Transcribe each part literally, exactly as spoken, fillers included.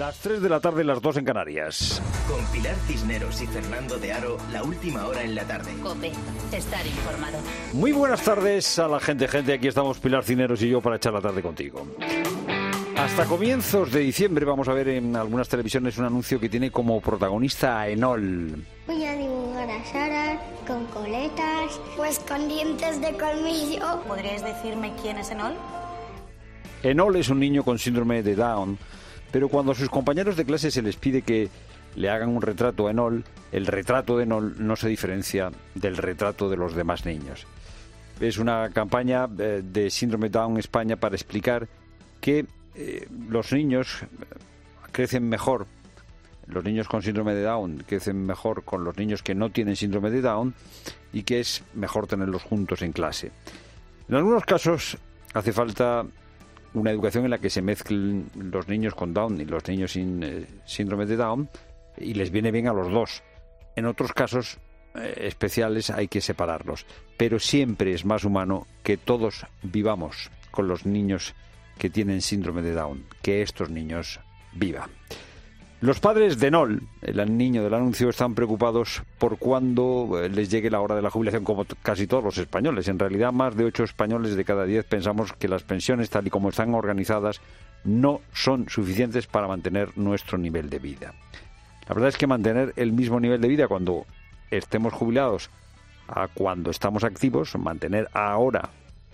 Las tres de la tarde, las dos en Canarias. Con Pilar Cisneros y Fernando de Aro, la última hora en la tarde. COPE, estar informado. Muy buenas tardes a la gente, gente. Aquí estamos Pilar Cisneros y yo para echar la tarde contigo. Hasta comienzos de diciembre vamos a ver en algunas televisiones un anuncio que tiene como protagonista a Enol. Voy a dibujar a Sara con coletas, pues con dientes de colmillo. ¿Podríais decirme quién es Enol? Enol es un niño con síndrome de Down, pero cuando a sus compañeros de clase se les pide que le hagan un retrato a Enol, el retrato de Enol no se diferencia del retrato de los demás niños. Es una campaña eh, de síndrome Down España para explicar que eh, los niños crecen mejor, los niños con síndrome de Down crecen mejor con los niños que no tienen síndrome de Down y que es mejor tenerlos juntos en clase. En algunos casos hace falta una educación en la que se mezclen los niños con Down y los niños sin eh, síndrome de Down y les viene bien a los dos. En otros casos eh, especiales hay que separarlos, pero siempre es más humano que todos vivamos con los niños que tienen síndrome de Down, que estos niños vivan. Los padres de Enol, el niño del anuncio, están preocupados por cuándo les llegue la hora de la jubilación, como casi todos los españoles. En realidad, más de ocho españoles de cada diez pensamos que las pensiones, tal y como están organizadas, no son suficientes para mantener nuestro nivel de vida. La verdad es que mantener el mismo nivel de vida cuando estemos jubilados a cuando estamos activos, mantener ahora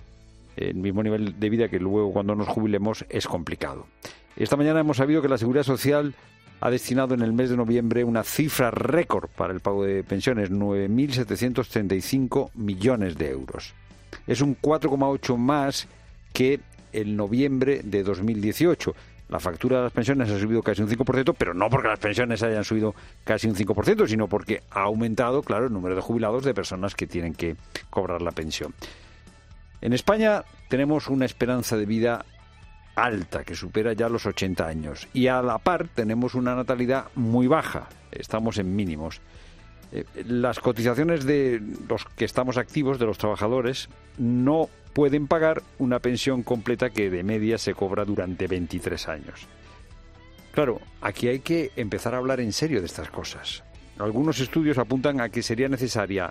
el mismo nivel de vida que luego cuando nos jubilemos, es complicado. Esta mañana hemos sabido que la Seguridad Social ha destinado en el mes de noviembre una cifra récord para el pago de pensiones, nueve mil setecientos treinta y cinco millones de euros. Es un cuatro coma ocho más que el noviembre de dos mil dieciocho. La factura de las pensiones ha subido casi un cinco por ciento, pero no porque las pensiones hayan subido casi un cinco por ciento, sino porque ha aumentado, claro, el número de jubilados de personas que tienen que cobrar la pensión. En España tenemos una esperanza de vida alta, que supera ya los ochenta años. Y a la par tenemos una natalidad muy baja. Estamos en mínimos. Eh, las cotizaciones de los que estamos activos, de los trabajadores, no pueden pagar una pensión completa que de media se cobra durante veintitrés años. Claro, aquí hay que empezar a hablar en serio de estas cosas. Algunos estudios apuntan a que sería necesaria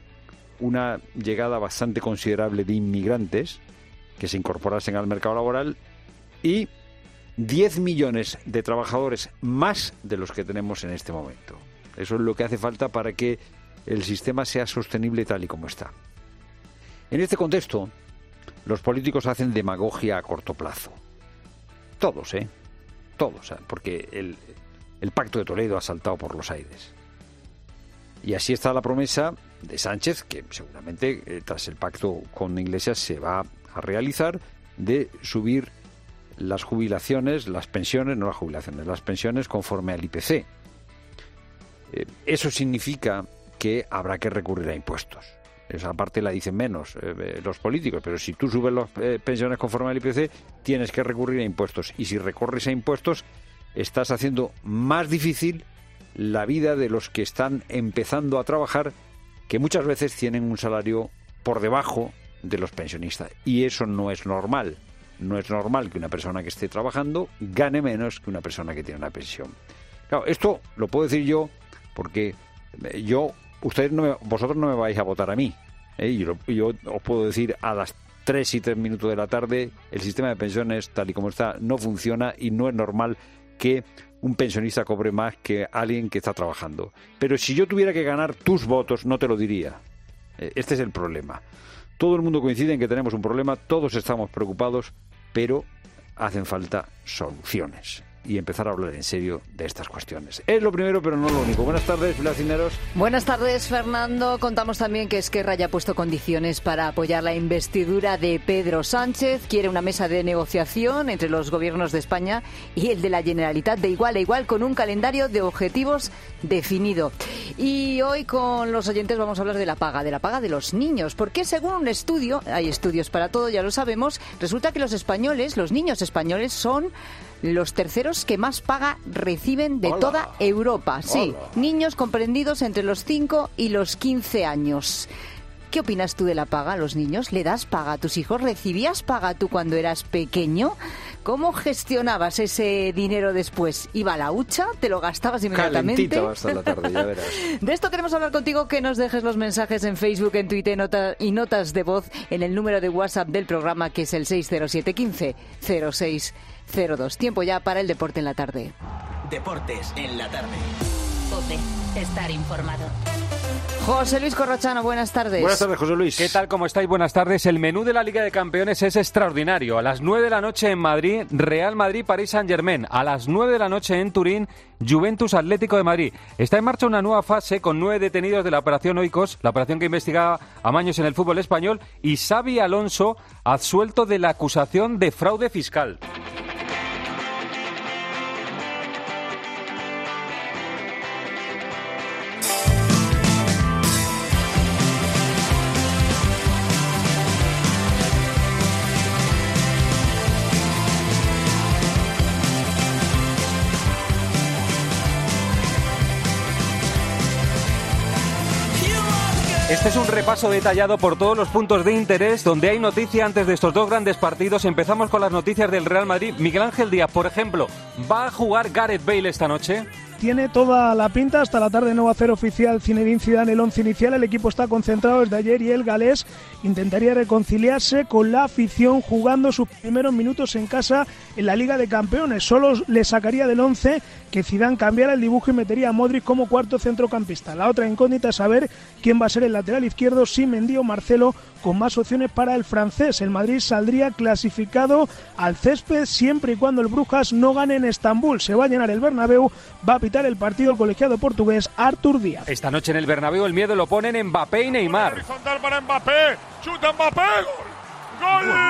una llegada bastante considerable de inmigrantes que se incorporasen al mercado laboral y diez millones de trabajadores más de los que tenemos en este momento. Eso es lo que hace falta para que el sistema sea sostenible tal y como está. En este contexto, los políticos hacen demagogia a corto plazo. Todos, ¿eh? Todos, ¿eh? Porque el, el Pacto de Toledo ha saltado por los aires. Y así está la promesa de Sánchez, que seguramente eh, tras el pacto con Iglesias se va a realizar, de subir las jubilaciones, las pensiones, no las jubilaciones, las pensiones conforme al I P C. Eh, eso significa que habrá que recurrir a impuestos. Esa parte la dicen menos eh, los políticos, pero si tú subes las eh, pensiones conforme al I P C, tienes que recurrir a impuestos. Y si recurres a impuestos, estás haciendo más difícil la vida de los que están empezando a trabajar, que muchas veces tienen un salario por debajo de los pensionistas. Y eso no es normal. No es normal que una persona que esté trabajando gane menos que una persona que tiene una pensión. Claro, esto lo puedo decir yo porque yo, ustedes no me, vosotros no me vais a votar a mí. ¿eh? Yo, yo os puedo decir a las tres y tres minutos de la tarde, el sistema de pensiones tal y como está no funciona y no es normal que un pensionista cobre más que alguien que está trabajando. Pero si yo tuviera que ganar tus votos, no te lo diría. Este es el problema. Todo el mundo coincide en que tenemos un problema, todos estamos preocupados, pero hacen falta soluciones y empezar a hablar en serio de estas cuestiones. Es lo primero, pero no lo único. Buenas tardes, Pilar Cisneros. Buenas tardes, Fernando. Contamos también que Esquerra ya ha puesto condiciones para apoyar la investidura de Pedro Sánchez. Quiere una mesa de negociación entre los gobiernos de España y el de la Generalitat de igual a igual, con un calendario de objetivos definido. Y hoy con los oyentes vamos a hablar de la paga, de la paga de los niños, porque según un estudio, hay estudios para todo, ya lo sabemos, resulta que los españoles, los niños españoles son los terceros que más paga reciben de Hola. toda Europa. Sí, Hola. Niños comprendidos entre los cinco y los quince años. ¿Qué opinas tú de la paga a los niños? ¿Le das paga a tus hijos? ¿Recibías paga tú cuando eras pequeño? ¿Cómo gestionabas ese dinero después? ¿Iba a la hucha? ¿Te lo gastabas inmediatamente? Calentito va a estar la tarde, ya verás. De esto queremos hablar contigo, que nos dejes los mensajes en Facebook, en Twitter nota, y notas de voz en el número de WhatsApp del programa, que es el seis cero siete uno cinco cero seis cero dos. Tiempo ya para el deporte en la tarde. Deportes en la tarde. COPE. Estar informado. José Luis Corrochano, buenas tardes. Buenas tardes, José Luis. ¿Qué tal? ¿Cómo estáis? Buenas tardes. El menú de la Liga de Campeones es extraordinario. A las nueve de la noche en Madrid, Real Madrid, París Saint-Germain. A las nueve de la noche en Turín, Juventus Atlético de Madrid. Está en marcha una nueva fase con nueve detenidos de la Operación Oikos, la operación que investigaba amaños en el fútbol español, y Xabi Alonso absuelto de la acusación de fraude fiscal. Este es un repaso detallado por todos los puntos de interés donde hay noticia antes de estos dos grandes partidos. Empezamos con las noticias del Real Madrid. Miguel Ángel Díaz, por ejemplo, ¿va a jugar Gareth Bale esta noche? Tiene toda la pinta. Hasta la tarde no va a hacer oficial Zinedine Zidane el once inicial. El equipo está concentrado desde ayer y el galés intentaría reconciliarse con la afición jugando sus primeros minutos en casa en la Liga de Campeones. Solo le sacaría del once que Zidane cambiara el dibujo y metería a Modric como cuarto centrocampista. La otra incógnita es saber quién va a ser el lateral izquierdo, si Mendy o Marcelo, con más opciones para el francés. El Madrid saldría clasificado al césped siempre y cuando el Brujas no gane en Estambul. Se va a llenar el Bernabéu, va a pitar el partido el colegiado portugués Artur Díaz. Esta noche en el Bernabéu el miedo lo ponen Mbappé y Neymar. Horizontal para Mbappé, chuta Mbappé, gol. ¡Gol!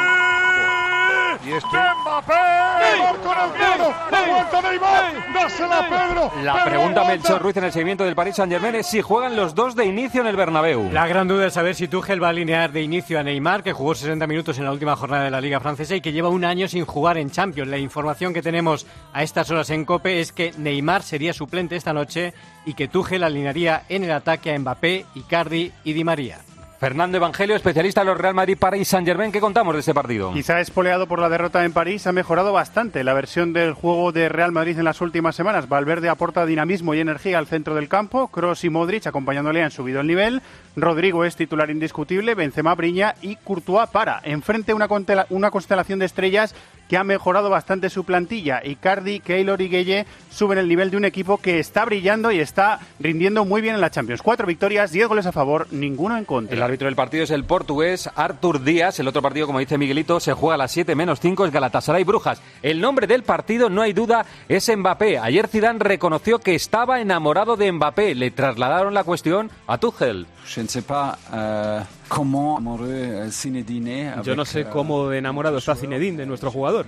¿Y este? ¡Mbappé! ¡Neymar con el dedo! ¡Aguanta Neymar! ¡Dásela a Pedro! La Pedro pregunta aguanta. Melchor Ruiz en el seguimiento del Paris Saint-Germain es si juegan los dos de inicio en el Bernabéu. La gran duda es saber si Tuchel va a alinear de inicio a Neymar, que jugó sesenta minutos en la última jornada de la Liga Francesa y que lleva un año sin jugar en Champions. La información que tenemos a estas horas en COPE es que Neymar sería suplente esta noche y que Tuchel alinearía en el ataque a Mbappé, Icardi y Di María. Fernando Evangelio, especialista en los Real Madrid París Saint-Germain, ¿qué contamos de este partido? Quizá espoleado por la derrota en París, ha mejorado bastante la versión del juego de Real Madrid en las últimas semanas. Valverde aporta dinamismo y energía al centro del campo, Kroos y Modric acompañándole han subido el nivel, Rodrigo es titular indiscutible, Benzema brilla y Courtois para. Enfrente una, contela- una constelación de estrellas que ha mejorado bastante su plantilla. Icardi, Keylor y Gueye suben el nivel de un equipo que está brillando y está rindiendo muy bien en la Champions. Cuatro victorias, diez goles a favor, ninguno en contra. El árbitro del partido es el portugués Artur Díaz. El otro partido, como dice Miguelito, se juega a las siete menos cinco, es Galatasaray Brujas. El nombre del partido, no hay duda, es Mbappé. Ayer Zidane reconoció que estaba enamorado de Mbappé. Le trasladaron la cuestión a Tuchel. Yo no sé cómo enamorado está Zinedine de nuestro jugador.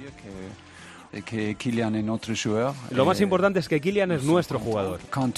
Lo más importante es que Kylian es nuestro jugador.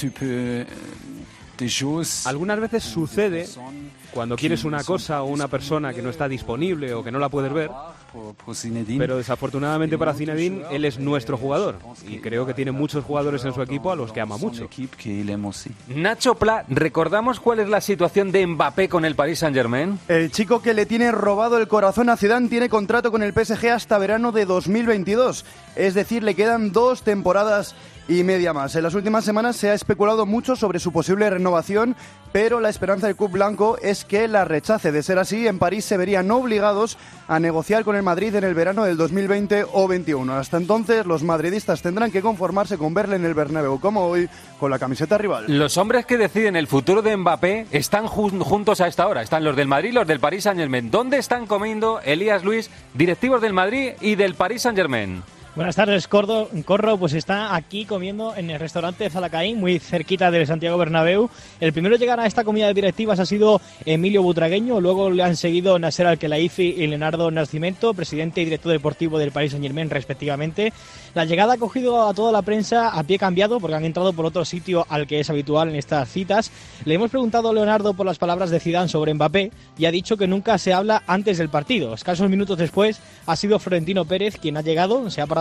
Algunas veces sucede cuando quieres una cosa o una persona que no está disponible o que no la puedes ver, pero desafortunadamente para Zinedine él es nuestro jugador y creo que tiene muchos jugadores en su equipo a los que ama mucho. Nacho Pla, ¿recordamos cuál es la situación de Mbappé con el Paris Saint-Germain? El chico que le tiene robado el corazón a Zidane tiene contrato con el P S G hasta verano de dos mil veintidós, es decir, le quedan dos temporadas y media más. En las últimas semanas se ha especulado mucho sobre su posible renovación, pero la esperanza del club blanco es que la rechace. De ser así, en París se verían obligados a negociar con el Madrid en el verano del dos mil veinte o veintiuno. Hasta entonces, los madridistas tendrán que conformarse con verle en el Bernabéu, como hoy, con la camiseta rival. Los hombres que deciden el futuro de Mbappé están jun- juntos a esta hora. Están los del Madrid y los del Paris Saint-Germain. ¿Dónde están comiendo Elías Luis, directivos del Madrid y del Paris Saint-Germain? Buenas tardes, Cordo. Corro, pues está aquí comiendo en el restaurante Zalacaín, muy cerquita del Santiago Bernabéu. El primero en llegar a esta comida de directivas ha sido Emilio Butragueño, luego le han seguido Nasser Al-Khelaifi y Leonardo Nascimento, presidente y director deportivo del Paris Saint-Germain respectivamente. La llegada ha cogido a toda la prensa a pie cambiado porque han entrado por otro sitio al que es habitual en estas citas. Le hemos preguntado a Leonardo por las palabras de Zidane sobre Mbappé y ha dicho que nunca se habla antes del partido. Escasos minutos después ha sido Florentino Pérez quien ha llegado, se ha parado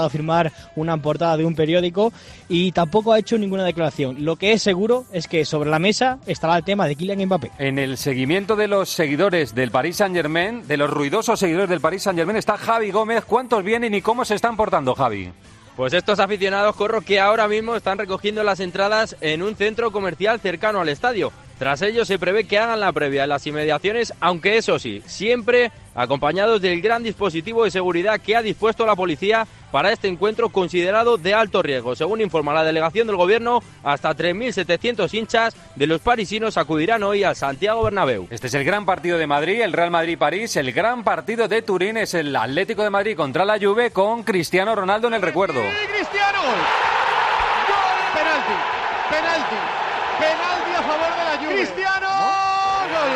dado a firmar una portada de un periódico y tampoco ha hecho ninguna declaración. Lo que es seguro es que sobre la mesa estará el tema de Kylian Mbappé. En el seguimiento de los seguidores del Paris Saint-Germain, de los ruidosos seguidores del Paris Saint-Germain, está Javi Gómez. ¿Cuántos vienen y cómo se están portando, Javi? Pues estos aficionados, Corro, que ahora mismo están recogiendo las entradas en un centro comercial cercano al estadio. Tras ello se prevé que hagan la previa en las inmediaciones, aunque eso sí, siempre acompañados del gran dispositivo de seguridad que ha dispuesto la policía para este encuentro considerado de alto riesgo. Según informa la delegación del gobierno, hasta tres mil setecientos hinchas de los parisinos acudirán hoy al Santiago Bernabéu. Este es el gran partido de Madrid, el Real Madrid-París. El gran partido de Turín es el Atlético de Madrid contra la Juve con Cristiano Ronaldo en el recuerdo. ¡Cristiano! ¡Gol! ¡Penalti! ¡Penalti! ¡Penalti a favor de la Juve! ¡Cristiano! ¡Gol!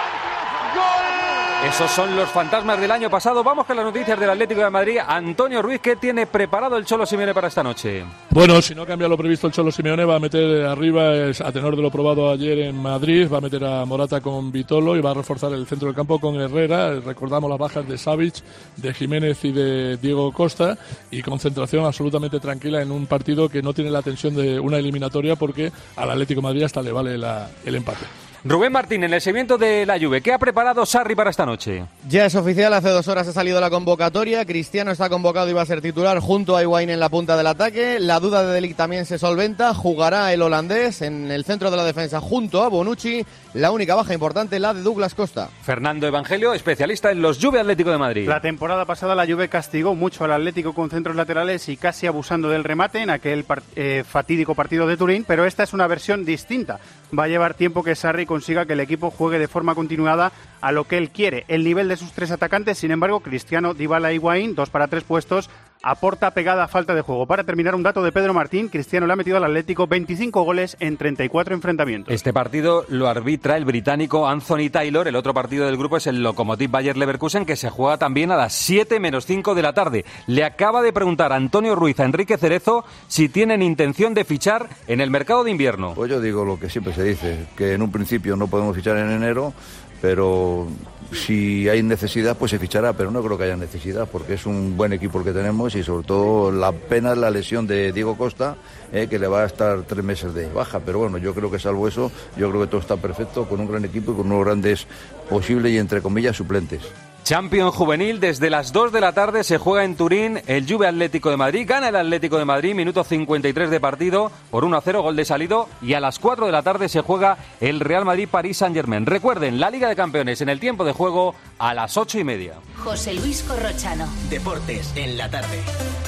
¡Gol! Esos son los fantasmas del año pasado. Vamos con las noticias del Atlético de Madrid. Antonio Ruiz, ¿qué tiene preparado el Cholo Simeone para esta noche? Bueno, si no cambia lo previsto, el Cholo Simeone va a meter arriba, a tenor de lo probado ayer en Madrid, va a meter a Morata con Vitolo y va a reforzar el centro del campo con Herrera. Recordamos las bajas de Savic, de Jiménez y de Diego Costa, y concentración absolutamente tranquila en un partido que no tiene la tensión de una eliminatoria, porque al Atlético de Madrid hasta le vale la, el empate. Rubén Martín, en el seguimiento de la Juve, ¿qué ha preparado Sarri para esta noche? Ya es oficial, hace dos horas ha salido la convocatoria. Cristiano está convocado y va a ser titular junto a Higuaín en la punta del ataque. La duda de De Ligt también se solventa. Jugará el holandés en el centro de la defensa junto a Bonucci. La única baja importante, la de Douglas Costa. Fernando Evangelio, especialista en los Juve Atlético de Madrid. La temporada pasada la Juve castigó mucho al Atlético con centros laterales y casi abusando del remate en aquel part- eh, fatídico partido de Turín, pero esta es una versión distinta. Va a llevar tiempo que Sarri consiga que el equipo juegue de forma continuada a lo que él quiere. El nivel de sus tres atacantes, sin embargo, Cristiano, Dybala y Higuaín, dos para tres puestos, aporta pegada a falta de juego. Para terminar, un dato de Pedro Martín: Cristiano le ha metido al Atlético veinticinco goles en treinta y cuatro enfrentamientos. Este partido lo arbitra el británico Anthony Taylor. El otro partido del grupo es el Lokomotiv Bayer Leverkusen, que se juega también a las siete menos cinco de la tarde. Le acaba de preguntar a Antonio Ruiz a Enrique Cerezo si tienen intención de fichar en el mercado de invierno. Pues yo digo lo que siempre se dice, que en un principio no podemos fichar en enero, pero si hay necesidad, pues se fichará, pero no creo que haya necesidad, porque es un buen equipo el que tenemos y sobre todo la pena es la lesión de Diego Costa, eh, que le va a estar tres meses de baja, pero bueno, yo creo que salvo eso, yo creo que todo está perfecto, con un gran equipo y con unos grandes posibles y entre comillas suplentes. Champions Juvenil, desde las dos de la tarde se juega en Turín el Juve Atlético de Madrid. Gana el Atlético de Madrid, minuto cincuenta y tres de partido, por uno a cero, gol de salido. Y a las cuatro de la tarde se juega el Real Madrid-Paris Saint-Germain. Recuerden, la Liga de Campeones en el tiempo de juego a las ocho y media. José Luis Corrochano. Deportes en la tarde.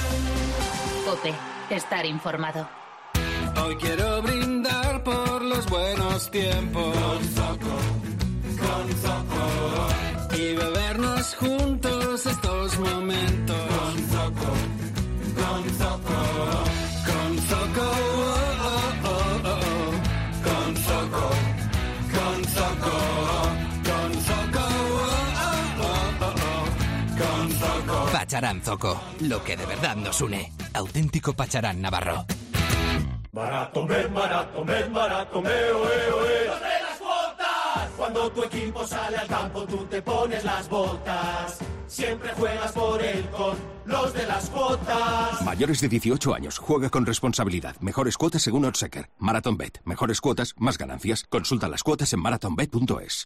COPE, estar informado. Hoy quiero brindar por los buenos tiempos. Con Zoco, con Zoco. Y bebernos juntos estos momentos. Con Zoco, con Zoco, con Zoco, oh, oh, oh, oh. Con Zoco, con Zoco, con Zoco, oh, oh, oh, oh. Con Zoco. Pacharán Zoco, lo que de verdad nos une. Auténtico Pacharán Navarro. Barato, med, barato, med, barato, me, oe, oe. ¡Los de las cuotas! Cuando tu equipo sale al campo, tú te pones las botas. Siempre juegas por él con los de las cuotas. Mayores de dieciocho años, juega con responsabilidad. Mejores cuotas según Oddschecker. MarathonBet. Mejores cuotas, más ganancias. Consulta las cuotas en marathonbet punto es.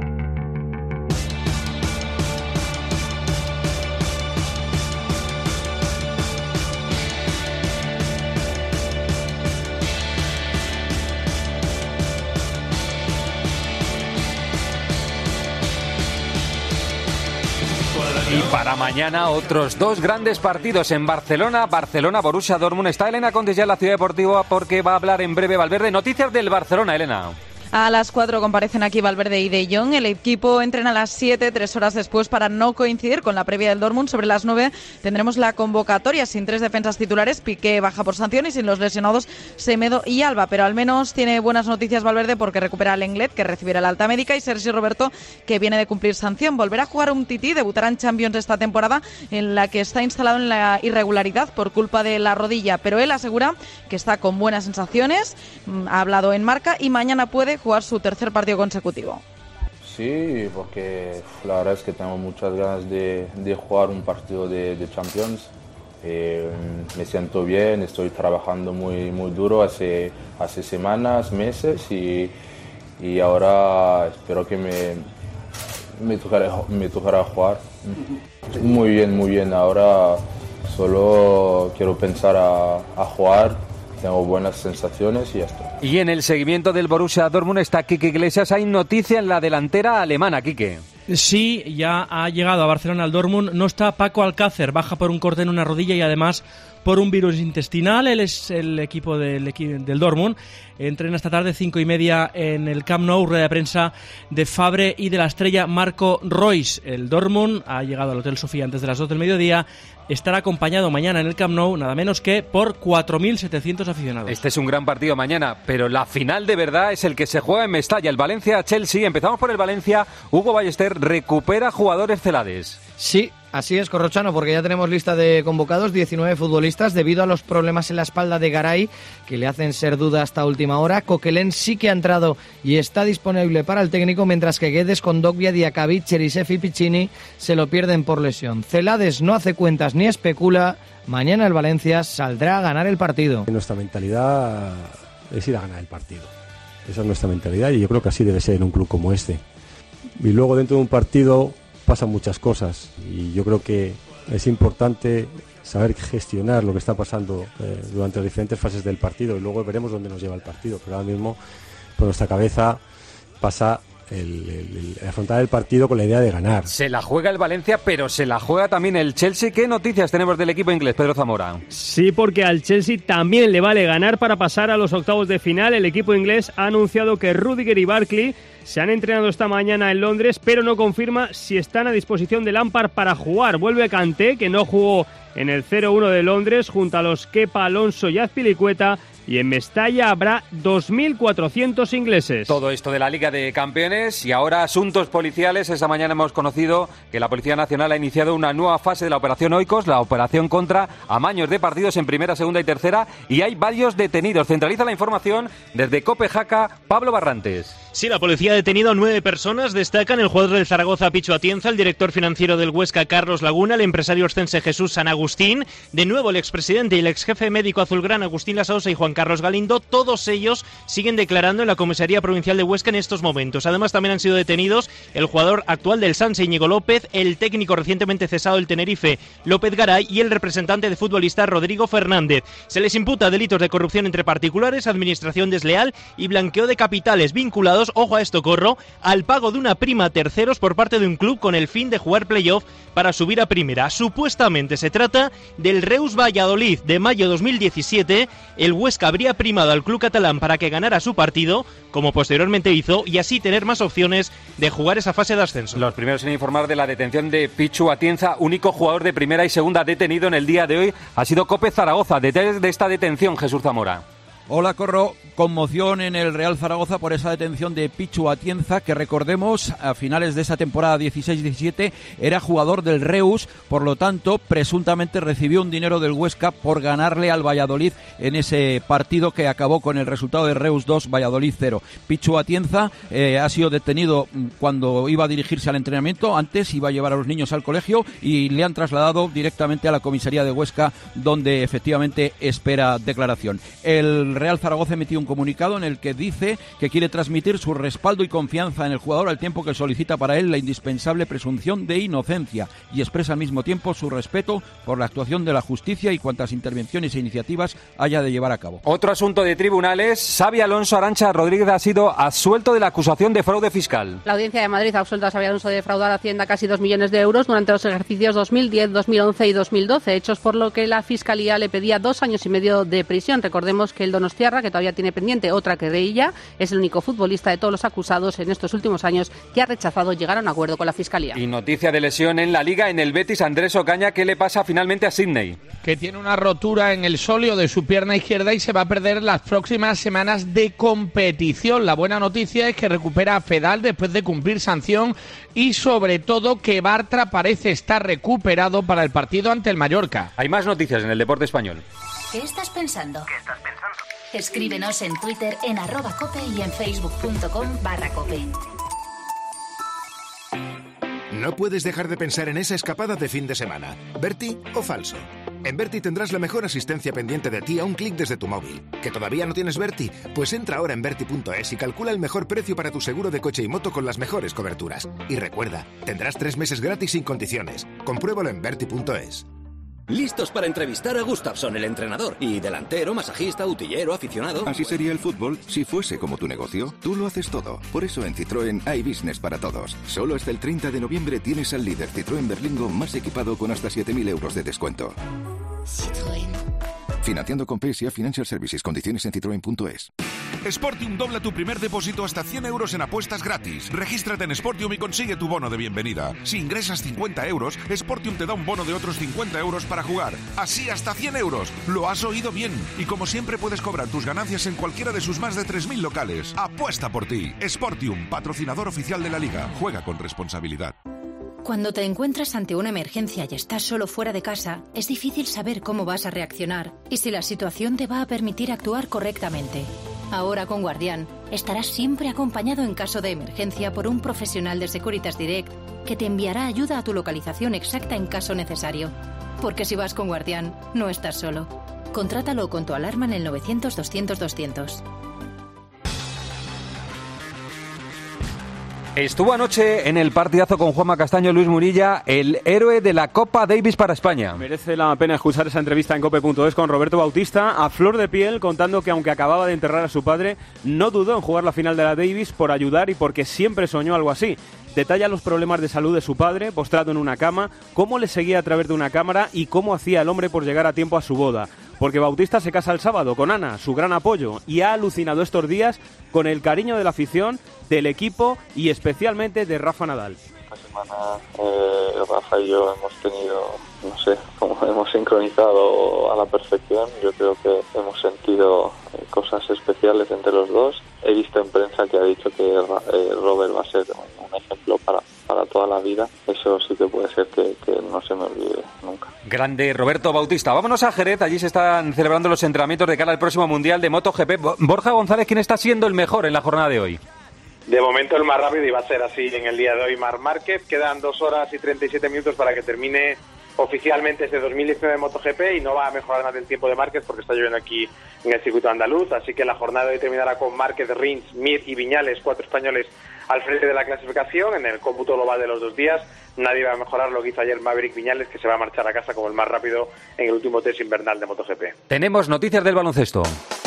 Y para mañana otros dos grandes partidos en Barcelona. Barcelona-Borussia Dortmund. Está Elena Contes ya en la Ciudad Deportiva porque va a hablar en breve Valverde. Noticias del Barcelona, Elena. A las cuatro comparecen aquí Valverde y De Jong. El equipo entrena a las siete, tres horas después, para no coincidir con la previa del Dortmund. Sobre las nueve tendremos la convocatoria sin tres defensas titulares. Piqué baja por sanción y sin los lesionados Semedo y Alba. Pero al menos tiene buenas noticias Valverde porque recupera a Lenglet, que recibirá la alta médica, y Sergi Roberto, que viene de cumplir sanción. Volverá a jugar un Tití, debutará en Champions esta temporada, en la que está instalado en la irregularidad por culpa de la rodilla. Pero él asegura que está con buenas sensaciones, ha hablado en Marca y mañana puede jugar su tercer partido consecutivo. Sí, porque la verdad es que tengo muchas ganas de, de jugar un partido de, de Champions Eh, me siento bien, estoy trabajando muy, muy duro hace, hace semanas, meses y, y ahora espero que me, me, tocará, me tocará jugar. Muy bien, muy bien. Ahora solo quiero pensar a, a jugar. Tengo buenas sensaciones y ya está. Y en el seguimiento del Borussia Dortmund está Quique Iglesias. Hay noticia en la delantera alemana, Quique. Sí, ya ha llegado a Barcelona al Dortmund. No está Paco Alcácer, baja por un corte en una rodilla y además por un virus intestinal. Él es el equipo del, del Dortmund. Entrena esta tarde, cinco y media, en el Camp Nou, rueda de prensa de Fabre y de la estrella Marco Reus. El Dortmund ha llegado al Hotel Sofía antes de las dos del mediodía. Estará acompañado mañana en el Camp Nou, nada menos que por cuatro mil setecientos aficionados. Este es un gran partido mañana, pero la final de verdad es el que se juega en Mestalla, el Valencia-Chelsea. Empezamos por el Valencia. Hugo Ballester recupera jugadores celades. Sí, así es, Corrochano, porque ya tenemos lista de convocados, diecinueve futbolistas, debido a los problemas en la espalda de Garay, que le hacen ser duda hasta última hora. Coquelin sí que ha entrado y está disponible para el técnico, mientras que Guedes, Kondogbia, Diakavic, Cherisev y Piccini se lo pierden por lesión. Celades no hace cuentas ni especula. Mañana el Valencia saldrá a ganar el partido. Nuestra mentalidad es ir a ganar el partido. Esa es nuestra mentalidad y yo creo que así debe ser en un club como este. Y luego dentro de un partido pasan muchas cosas y yo creo que es importante saber gestionar lo que está pasando eh, durante las diferentes fases del partido y luego veremos dónde nos lleva el partido, pero ahora mismo por nuestra cabeza pasa el, el, el afrontar el partido con la idea de ganar. Se la juega el Valencia, pero se la juega también el Chelsea. ¿Qué noticias tenemos del equipo inglés, Pedro Zamora? Sí, porque al Chelsea también le vale ganar para pasar a los octavos de final. El equipo inglés ha anunciado que Rudiger y Barkley se han entrenado esta mañana en Londres, pero no confirma si están a disposición de Lampard para jugar. Vuelve Kanté, que no jugó en el cero uno de Londres, junto a los Kepa, Alonso y Azpilicueta. Y en Mestalla habrá dos mil cuatrocientos ingleses. Todo esto de la Liga de Campeones y ahora asuntos policiales. Esta mañana hemos conocido que la Policía Nacional ha iniciado una nueva fase de la Operación Oikos, la operación contra amaños de partidos en primera, segunda y tercera, y hay varios detenidos. Centraliza la información desde Copejaca, Pablo Barrantes. Sí, la policía ha detenido a nueve personas. Destacan el jugador del Zaragoza, Pichu Atienza, el director financiero del Huesca, Carlos Laguna, el empresario oscense Jesús San Agustín, de nuevo el expresidente y el exjefe médico azulgrana Agustín Lasaosa y Juan Carlos Galindo. Todos ellos siguen declarando en la Comisaría Provincial de Huesca en estos momentos. Además, también han sido detenidos el jugador actual del Sanse, Íñigo López, el técnico recientemente cesado del Tenerife, López Garay, y el representante de futbolista Rodrigo Fernández. Se les imputa delitos de corrupción entre particulares, administración desleal y blanqueo de capitales vinculados, ojo a esto, Corro, al pago de una prima a terceros por parte de un club con el fin de jugar playoff para subir a primera. Supuestamente se trata del Reus Valladolid de mayo de dos mil diecisiete. El Huesca habría primado al club catalán para que ganara su partido, como posteriormente hizo, y así tener más opciones de jugar esa fase de ascenso. Los primeros en informar de la detención de Pichu Atienza, único jugador de primera y segunda detenido en el día de hoy, ha sido Cope Zaragoza. Detalles de esta detención, Jesús Zamora. Hola, Corro. Conmoción en el Real Zaragoza por esa detención de Pichu Atienza, que recordemos, a finales de esa temporada dieciséis diecisiete era jugador del Reus, por lo tanto, presuntamente recibió un dinero del Huesca por ganarle al Valladolid en ese partido que acabó con el resultado de Reus dos, Valladolid cero. Pichu Atienza eh, ha sido detenido cuando iba a dirigirse al entrenamiento, antes iba a llevar a los niños al colegio y le han trasladado directamente a la comisaría de Huesca, donde efectivamente espera declaración. El Real Zaragoza emitió un comunicado en el que dice que quiere transmitir su respaldo y confianza en el jugador al tiempo que solicita para él la indispensable presunción de inocencia y expresa al mismo tiempo su respeto por la actuación de la justicia y cuantas intervenciones e iniciativas haya de llevar a cabo. Otro asunto de tribunales. Xabi Alonso Arantxa Rodríguez ha sido absuelto de la acusación de fraude fiscal. La Audiencia de Madrid ha absuelto a Xabi Alonso de defraudar a Hacienda casi dos millones de euros durante los ejercicios dos mil diez, dos mil once y dos mil doce, hechos por lo que la Fiscalía le pedía dos años y medio de prisión. Recordemos que el Donostiarra, que todavía tiene pendiente otra querella, es el único futbolista de todos los acusados en estos últimos años que ha rechazado llegar a un acuerdo con la Fiscalía. Y noticia de lesión en la Liga, en el Betis, Andrés Ocaña. ¿Qué le pasa finalmente a Sidney? Que tiene una rotura en el sóleo de su pierna izquierda y se va a perder las próximas semanas de competición. La buena noticia es que recupera a Fedal después de cumplir sanción y sobre todo que Bartra parece estar recuperado para el partido ante el Mallorca. Hay más noticias en el deporte español. ¿Qué estás pensando? ¿Qué estás pensando? Escríbenos en Twitter en arroba cope y en facebook.com barra cope. No puedes dejar de pensar en esa escapada de fin de semana. ¿Berti o falso? En Berti tendrás la mejor asistencia pendiente de ti a un clic desde tu móvil. ¿Que todavía no tienes Berti? Pues entra ahora en Berti punto es y calcula el mejor precio para tu seguro de coche y moto con las mejores coberturas. Y recuerda, tendrás tres meses gratis sin condiciones. Compruébalo en Berti punto es. Listos para entrevistar a Gustafsson, el entrenador. Y delantero, masajista, utillero, aficionado. Así sería el fútbol si fuese como tu negocio. Tú lo haces todo. Por eso en Citroën hay business para todos. Solo hasta el treinta de noviembre tienes al líder Citroën Berlingo más equipado con hasta siete mil euros de descuento. Citroën. Financiando con P S A Financial Services. Condiciones en citroen punto es. Sportium dobla tu primer depósito hasta cien euros en apuestas gratis. Regístrate en Sportium y consigue tu bono de bienvenida. Si ingresas cincuenta euros, Sportium te da un bono de otros cincuenta euros para jugar. Así hasta cien euros. Lo has oído bien. Y como siempre puedes cobrar tus ganancias en cualquiera de sus más de tres mil locales. Apuesta por ti. Sportium, patrocinador oficial de la Liga. Juega con responsabilidad. Cuando te encuentras ante una emergencia y estás solo fuera de casa, es difícil saber cómo vas a reaccionar y si la situación te va a permitir actuar correctamente. Ahora con Guardián, estarás siempre acompañado en caso de emergencia por un profesional de Securitas Direct que te enviará ayuda a tu localización exacta en caso necesario. Porque si vas con Guardián, no estás solo. Contrátalo con tu alarma en el novecientos doscientos doscientos. Estuvo anoche en el partidazo con Juanma Castaño, Luis Murilla, el héroe de la Copa Davis para España. Merece la pena escuchar esa entrevista en cope punto es con Roberto Bautista, a flor de piel, contando que aunque acababa de enterrar a su padre, no dudó en jugar la final de la Davis por ayudar y porque siempre soñó algo así. Detalla los problemas de salud de su padre, postrado en una cama, cómo le seguía a través de una cámara y cómo hacía el hombre por llegar a tiempo a su boda. Porque Bautista se casa el sábado con Ana, su gran apoyo, y ha alucinado estos días con el cariño de la afición, del equipo y especialmente de Rafa Nadal. Esta semana eh, Rafa y yo hemos tenido, no sé, como hemos sincronizado a la perfección. Yo creo que hemos sentido eh, cosas especiales entre los dos. He visto en prensa que ha dicho que eh, Robert va a ser un ejemplo para, para toda la vida. Eso sí que puede ser que, que no se me olvide nunca. Grande Roberto Bautista. Vámonos a Jerez. Allí se están celebrando los entrenamientos de cara al próximo Mundial de MotoGP. Borja González, ¿quién está siendo el mejor en la jornada de hoy? De momento el más rápido, y va a ser así en el día de hoy, Marc Márquez. Quedan dos horas y treinta y siete minutos para que termine oficialmente este dos mil diecinueve de MotoGP y no va a mejorar más el tiempo de Márquez porque está lloviendo aquí en el circuito andaluz. Así que la jornada de hoy terminará con Márquez, Rins, Mir y Viñales, cuatro españoles al frente de la clasificación. En el cómputo global de los dos días nadie va a mejorar lo que hizo ayer Maverick Viñales, que se va a marchar a casa como el más rápido en el último test invernal de MotoGP. Tenemos noticias del baloncesto.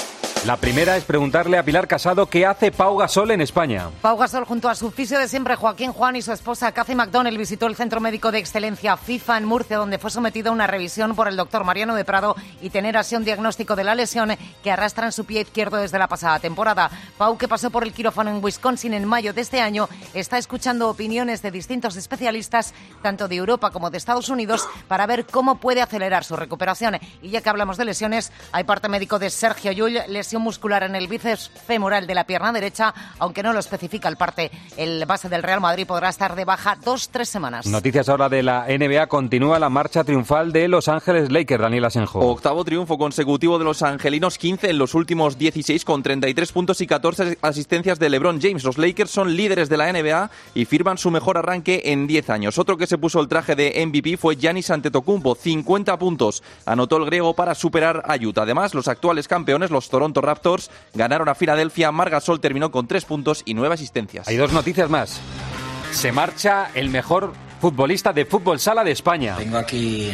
La primera es preguntarle a Pilar Casado qué hace Pau Gasol en España. Pau Gasol, junto a su fisio de siempre, Joaquín Juan, y su esposa Cathy McDonnell, visitó el Centro Médico de Excelencia FIFA en Murcia, donde fue sometido a una revisión por el doctor Mariano de Prado y tener así un diagnóstico de la lesión que arrastra en su pie izquierdo desde la pasada temporada. Pau, que pasó por el quirófano en Wisconsin en mayo de este año, está escuchando opiniones de distintos especialistas, tanto de Europa como de Estados Unidos, para ver cómo puede acelerar su recuperación. Y ya que hablamos de lesiones, hay parte médico de Sergio Llull, lesión muscular en el bíceps femoral de la pierna derecha, aunque no lo especifica el parte. El base del Real Madrid podrá estar de baja dos, tres semanas. Noticias ahora de la N B A. Continúa la marcha triunfal de Los Ángeles Lakers. Daniel Asenjo. Octavo triunfo consecutivo de los angelinos, quince en los últimos dieciséis, con treinta y tres puntos y catorce asistencias de LeBron James. Los Lakers son líderes de la N B A y firman su mejor arranque en diez años. Otro que se puso el traje de M V P fue Giannis Antetokounmpo. cincuenta puntos anotó el griego para superar a Utah. Además, los actuales campeones, los Toronto Raptors, ganaron a Filadelfia. Marc Gasol terminó con tres puntos y nueve asistencias. Hay dos noticias más. Se marcha el mejor futbolista de fútbol sala de España. Vengo aquí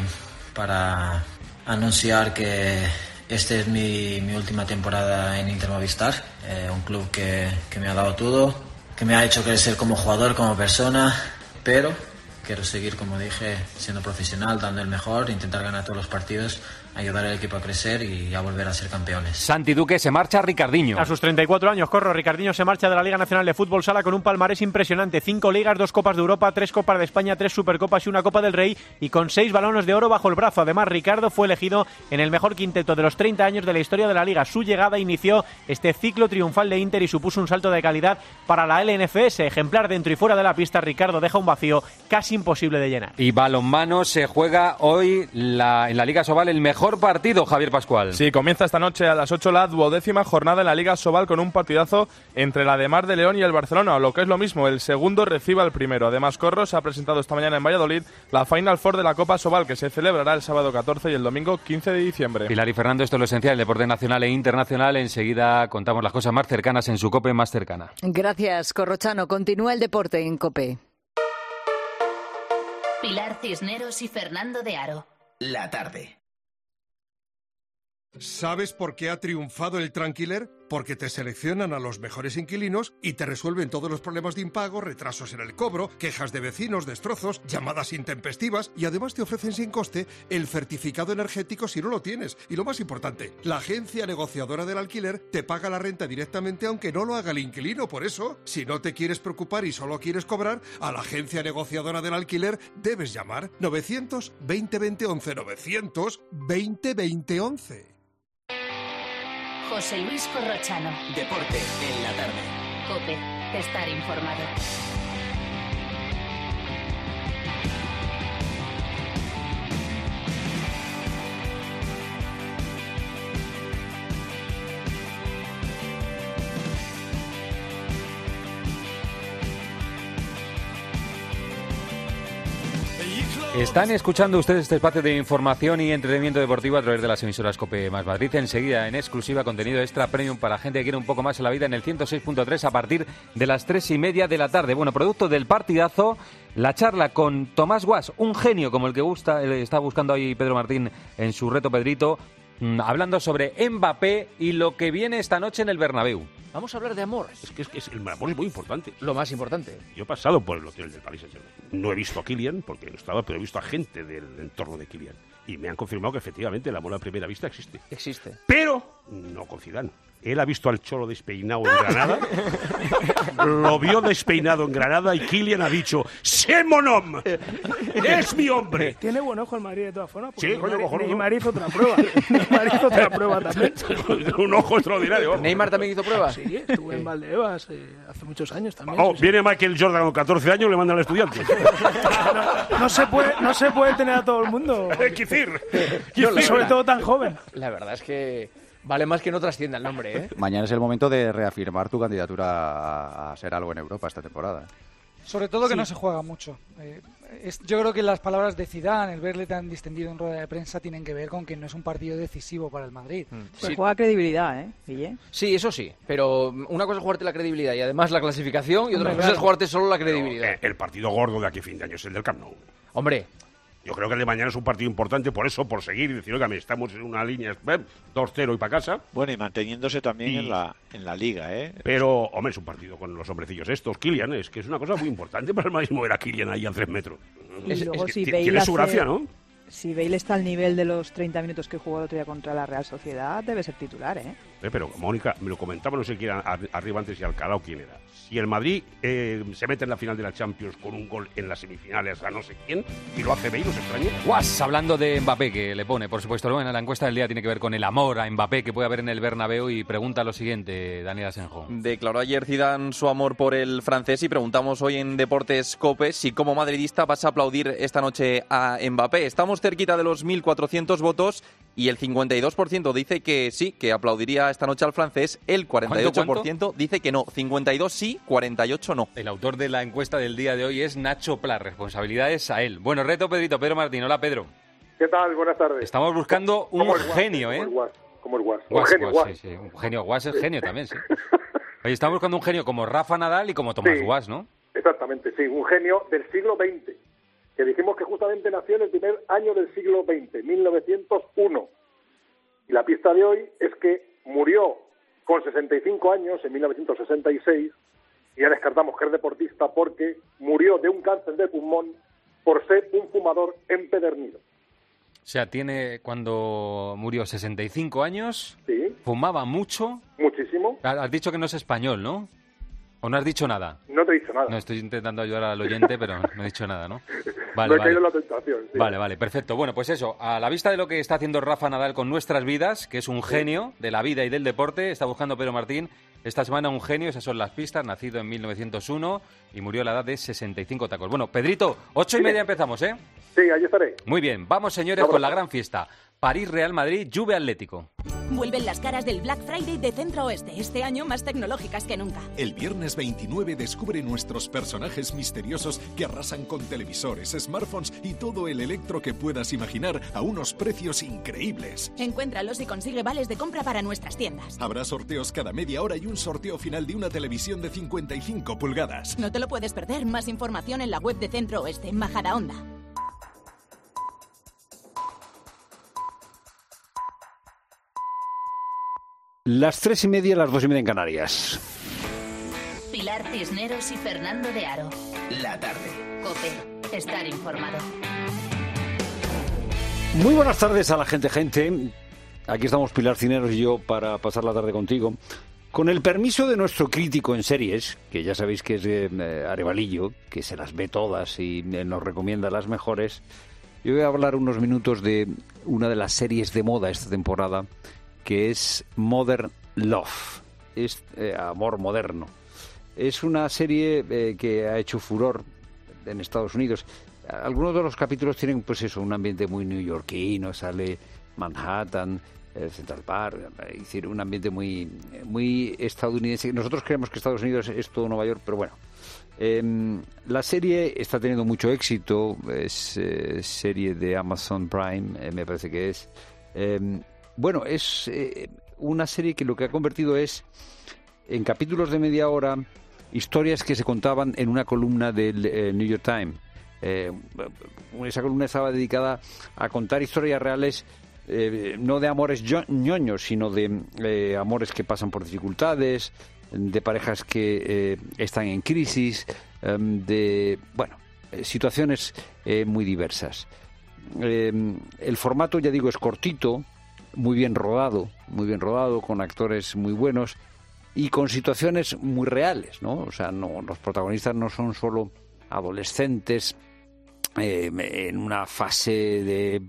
para anunciar que esta es mi, mi última temporada en Inter Movistar, eh, un club que, que me ha dado todo, que me ha hecho crecer como jugador, como persona, pero quiero seguir, como dije, siendo profesional, dando el mejor, intentar ganar todos los partidos, ayudar al equipo a crecer y a volver a ser campeones. Santi Duque, se marcha Ricardinho. A sus treinta y cuatro años, Corro, Ricardinho se marcha de la Liga Nacional de Fútbol Sala con un palmarés impresionante. Cinco ligas, dos Copas de Europa, tres Copas de España, tres Supercopas y una Copa del Rey, y con seis balones de oro bajo el brazo. Además, Ricardo fue elegido en el mejor quinteto de los treinta años de la historia de la Liga. Su llegada inició este ciclo triunfal de Inter y supuso un salto de calidad para la L N F S. Ejemplar dentro y fuera de la pista, Ricardo deja un vacío casi imposible de llenar. Y balonmano, se juega hoy la, en la Liga Sobal el mejor mejor partido, Javier Pascual. Sí, comienza esta noche a las ocho la duodécima jornada en la Liga Sobal con un partidazo entre la de Mar de León y el Barcelona, o lo que es lo mismo, el segundo recibe al primero. Además, Corros ha presentado esta mañana en Valladolid la Final Four de la Copa Sobal, que se celebrará el sábado catorce y el domingo quince de diciembre. Pilar y Fernando, esto es lo esencial, el deporte nacional e internacional. Enseguida contamos las cosas más cercanas en su COPE más cercana. Gracias, Corrochano. Continúa el deporte en COPE. Pilar Cisneros y Fernando de Aro. La tarde. ¿Sabes por qué ha triunfado el Tranquiler? Porque te seleccionan a los mejores inquilinos y te resuelven todos los problemas de impago, retrasos en el cobro, quejas de vecinos, destrozos, llamadas intempestivas y además te ofrecen sin coste el certificado energético si no lo tienes. Y lo más importante, la agencia negociadora del alquiler te paga la renta directamente aunque no lo haga el inquilino. Por eso, si no te quieres preocupar y solo quieres cobrar, a la agencia negociadora del alquiler debes llamar novecientos veinte veinte once, novecientos veinte veinte once. José Luis Corrochano. Deporte en la tarde. COPE. Estar informado. Están escuchando ustedes este espacio de información y entretenimiento deportivo a través de las emisoras COPE más Madrid. Enseguida, en exclusiva, contenido extra premium para gente que quiere un poco más en la vida en el ciento seis punto tres a partir de las tres y media de la tarde. Bueno, producto del partidazo, la charla con Tomás Guas, un genio como el que gusta, está buscando ahí Pedro Martín en su reto Pedrito, mmm, hablando sobre Mbappé y lo que viene esta noche en el Bernabéu. Vamos a hablar de amor. Es que, es que es, el amor es muy importante. Lo más importante. Yo he pasado por el hotel del Paris Saint-Germain. No he visto a Kylian porque no estaba, pero he visto a gente del entorno de Kylian. Y me han confirmado que efectivamente el amor a primera vista existe. Existe. Pero no con Zidane. Él ha visto al Cholo despeinado en Granada, lo vio despeinado en Granada y Kylian ha dicho ¡C'est mon homme! ¡Es mi hombre! Tiene buen ojo el Madrid de todas formas. Sí, coño, cojonudo. Neymar hizo otra prueba. Neymar hizo otra prueba también. Un ojo extraordinario. ¿Neymar también hizo prueba? Sí, estuvo en Valdebebas eh, hace muchos años también. Oh, sí, viene sí. Michael Jordan con catorce años, le mandan al estudiante. No, no, se puede, no se puede tener a todo el mundo. Kicir. No, sobre todo tan joven. La verdad es que vale más que no trascienda el nombre, ¿eh? Mañana es el momento de reafirmar tu candidatura a, a ser algo en Europa esta temporada. Sobre todo que Sí. no se juega mucho. Eh, es, yo creo que las palabras de Zidane, el verle tan distendido en rueda de prensa, tienen que ver con que no es un partido decisivo para el Madrid. Pues sí. Juega credibilidad, ¿eh, Guille? Sí, eso sí, pero una cosa es jugarte la credibilidad y además la clasificación y otra Hombre, cosa claro. es jugarte solo la credibilidad. Pero, eh, el partido gordo de aquí a fin de año es el del Camp Nou. Hombre, yo creo que el de mañana es un partido importante, por eso, por seguir y decir, oiga, estamos en una línea dos cero y para casa. Bueno, y manteniéndose también y... en la en la Liga, ¿eh? Pero, hombre, es un partido con los hombrecillos estos. Kylian, es que es una cosa muy importante para el Madrid mover a Kylian ahí a tres metros. Y es, luego es si que Bale tiene hace... su gracia, ¿no? Si Bale está al nivel de los treinta minutos que jugó el otro día contra la Real Sociedad, debe ser titular, ¿eh? Eh, pero, Mónica, me lo comentaba, no sé quién era arriba antes, si Alcalá o quién era. Si el Madrid eh, se mete en la final de la Champions con un gol en las semifinales a no sé quién, y lo hace Bale, ¿no se extraña? Guas, hablando de Mbappé, que le pone, por supuesto, bueno, la encuesta del día tiene que ver con el amor a Mbappé que puede haber en el Bernabéu y pregunta lo siguiente, Daniel Asenjo. Declaró ayer Zidane su amor por el francés y preguntamos hoy en Deportes COPE si como madridista vas a aplaudir esta noche a Mbappé. Estamos cerquita de los mil cuatrocientos votos y el cincuenta y dos por ciento dice que sí, que aplaudiría esta noche al francés, el cuarenta y ocho por ciento ¿Cuánto, cuánto? dice que no, cincuenta y dos sí, cuarenta y ocho no. El autor de la encuesta del día de hoy es Nacho Pla, responsabilidades a él. Bueno, reto Pedrito, Pedro Martín. Hola, Pedro. ¿Qué tal? Buenas tardes. Estamos buscando un ¿Cómo es Guas? genio, ¿eh? ¿Cómo es Guas? ¿Cómo es Guas? Guas, Un genio, Guas, Guas. sí, sí. Un genio, Guas es genio también, sí. Oye, estamos buscando un genio como Rafa Nadal y como Tomás Sí. Guas, ¿no? Exactamente, sí, un genio del siglo veinte, que dijimos que justamente nació en el primer año del siglo veinte, mil novecientos uno. Y la pista de hoy es que murió con sesenta y cinco años, en mil novecientos sesenta y seis, y ya descartamos que es deportista porque murió de un cáncer de pulmón por ser un fumador empedernido. O sea, tiene, cuando murió, sesenta y cinco años, Sí. fumaba mucho. Muchísimo. Has dicho que no es español, ¿no? ¿O no has dicho nada? No te he dicho nada. No, estoy intentando ayudar al oyente, pero no he dicho nada, ¿no? no he caído en la tentación. Sí. Vale, vale, perfecto. Bueno, pues eso, a la vista de lo que está haciendo Rafa Nadal con nuestras vidas, que es un genio de la vida y del deporte, está buscando Pedro Martín esta semana un genio, esas son las pistas, nacido en mil novecientos uno y murió a la edad de sesenta y cinco tacos. Bueno, Pedrito, ocho y media empezamos, ¿eh? Sí, ahí estaré. Muy bien, vamos señores con la gran fiesta. París-Real Madrid, Juve Atlético. Vuelven las caras del Black Friday de Centro Oeste, este año más tecnológicas que nunca. El viernes veintinueve descubre nuestros personajes misteriosos que arrasan con televisores, smartphones y todo el electro que puedas imaginar a unos precios increíbles. Encuéntralos y consigue vales de compra para nuestras tiendas. Habrá sorteos cada media hora y un sorteo final de una televisión de cincuenta y cinco pulgadas. No te lo puedes perder. Más información en la web de Centro Oeste, Majadahonda. Las tres y media, las dos y media en Canarias. Pilar Cisneros y Fernando de Aro. La tarde. COPE. Estar informado. Muy buenas tardes a la gente, gente. Aquí estamos Pilar Cisneros y yo para pasar la tarde contigo. Con el permiso de nuestro crítico en series, que ya sabéis que es eh, Arevalillo, que se las ve todas y eh, nos recomienda las mejores, yo voy a hablar unos minutos de una de las series de moda esta temporada, que es Modern Love, es eh, Amor Moderno. Es una serie eh, que ha hecho furor en Estados Unidos. Algunos de los capítulos tienen, pues eso, un ambiente muy neoyorquino, sale Manhattan, eh, Central Park, es decir, un ambiente muy, muy estadounidense. Nosotros creemos que Estados Unidos es todo Nueva York, pero bueno. Eh, la serie está teniendo mucho éxito, es eh, serie de Amazon Prime, eh, me parece que es. Eh, Bueno, es eh, una serie que lo que ha convertido es, en capítulos de media hora, historias que se contaban en una columna del eh, New York Times. Eh, esa columna estaba dedicada a contar historias reales, eh, no de amores ñoños, sino de eh, amores que pasan por dificultades, de parejas que eh, están en crisis, eh, de, bueno, eh, situaciones eh, muy diversas. Eh, el formato, ya digo, es cortito, muy bien rodado, muy bien rodado, con actores muy buenos y con situaciones muy reales, ¿no? O sea, no, los protagonistas no son solo adolescentes eh, en una fase de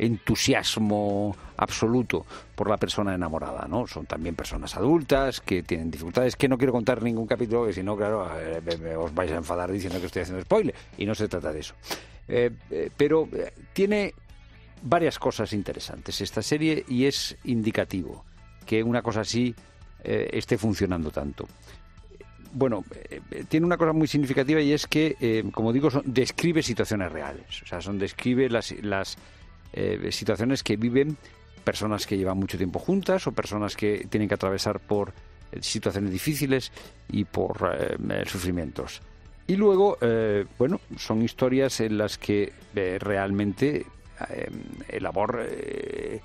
entusiasmo absoluto por la persona enamorada, ¿no? Son también personas adultas que tienen dificultades, que no quiero contar ningún capítulo, que si no, claro, eh, os vais a enfadar diciendo que estoy haciendo spoiler, y no se trata de eso. Eh, eh, pero eh, tiene varias cosas interesantes esta serie y es indicativo que una cosa así eh, esté funcionando tanto. Bueno, eh, tiene una cosa muy significativa y es que, eh, como digo, son, describe situaciones reales. O sea, son describe las, las eh, situaciones que viven personas que llevan mucho tiempo juntas o personas que tienen que atravesar por eh, situaciones difíciles y por eh, sufrimientos. Y luego, eh, bueno, son historias en las que eh, realmente Eh, el amor eh,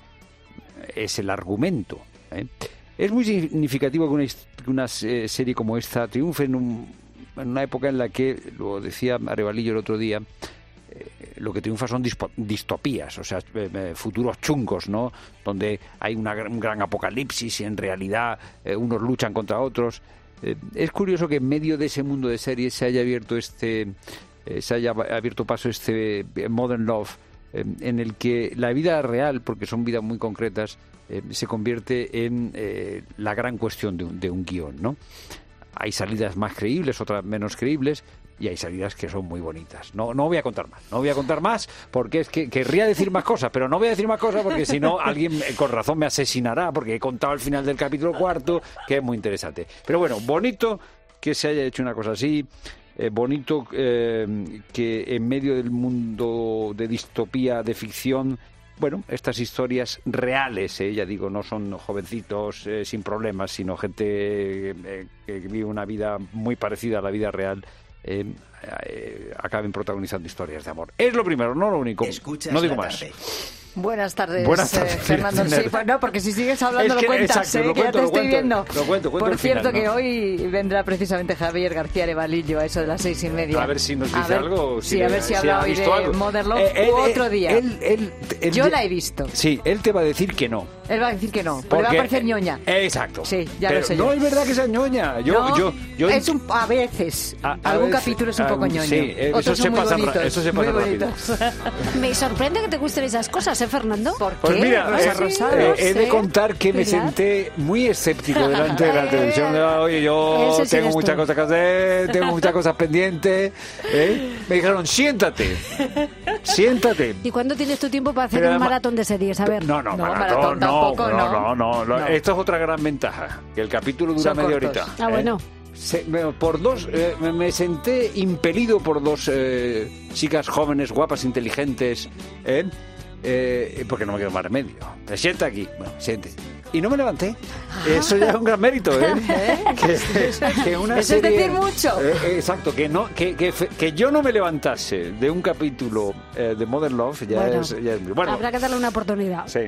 es el argumento. ¿eh? Es muy significativo que una, que una eh, serie como esta triunfe en, un, en una época en la que, lo decía Arevalillo el otro día, eh, lo que triunfa son dispo, distopías, o sea, eh, futuros chungos, ¿no? Donde hay una, un gran apocalipsis y en realidad eh, unos luchan contra otros. Eh, es curioso que en medio de ese mundo de series se haya abierto este, eh, se haya abierto paso este eh, Modern Love, en el que la vida real, porque son vidas muy concretas, eh, se convierte en eh, la gran cuestión de un, de un guión, ¿no? Hay salidas más creíbles, otras menos creíbles, y hay salidas que son muy bonitas. No, no voy a contar más, no voy a contar más, porque es que querría decir más cosas, pero no voy a decir más cosas porque si no alguien eh, con razón me asesinará, porque he contado el final del capítulo cuarto, que es muy interesante. Pero bueno, bonito que se haya hecho una cosa así. Eh, bonito eh, que en medio del mundo de distopía, de ficción, bueno, estas historias reales, eh, ya digo, no son jovencitos eh, sin problemas, sino gente eh, que vive una vida muy parecida a la vida real, eh, eh, acaben protagonizando historias de amor. Es lo primero, no lo único. Escuchas no digo la más. tarde. Buenas tardes, Buenas tardes, eh, Fernando. Sí, pues no, porque si sigues hablando es que, lo cuentas, exacto, ¿eh? lo que cuento, ya te lo estoy cuento, viendo. Lo cuento, cuento Por el cierto, final, que ¿no? hoy vendrá precisamente Javier García Arevalillo a eso de las seis y media. A ver si nos dice a ver, algo. Sí, si a le, ver si, si habla ha hoy visto de algo. Modern Love Eh, él, u él, otro día. Él, él, él, Yo él, la he visto. Sí, él te va a decir que no. Él va a decir que no, porque, Porque, va a parecer ñoña. Eh, exacto. Sí, ya Pero lo sé no yo. es verdad que sea ñoña. Yo, no, yo, yo, es un, a veces. a, a algún veces, capítulo es un poco ah, ñoño. Sí, eh, Otros eso, son se muy pasa, bonitos, eso se pasa muy rápido. bonitos. Me sorprende que te gusten esas cosas, ¿eh, Fernando? ¿Por Pues mira, Rosa eh, Rosado, eh, no he de sé. contar que me ¿Verdad? senté muy escéptico delante de la televisión. Oye, yo Ese sí tengo eres muchas tú. cosas que hacer, tengo muchas cosas pendientes. ¿eh? Me dijeron, siéntate, siéntate. ¿Y cuándo tienes tu tiempo para hacer Pero un además- maratón de series? A ver. No, no, No, maratón, maratón no, tampoco, no, no. no, no, no. No. Esto es otra gran ventaja, que el capítulo dura Son media cortos. horita. Ah, ¿eh? bueno. Se- me- por dos, eh, me, me senté impelido por dos eh, chicas jóvenes, guapas, inteligentes, ¿eh? Eh, porque no me quedó más remedio. Me sienta aquí, bueno, siente. Y no me levanté. Eso ya es un gran mérito, ¿eh? que, que una Eso es serie- decir mucho. Eh, eh, exacto, que no, que, que, fe- que yo no me levantase de un capítulo eh, de Modern Love ya Bueno. es, ya es muy- bueno. Habrá que darle una oportunidad. Sí.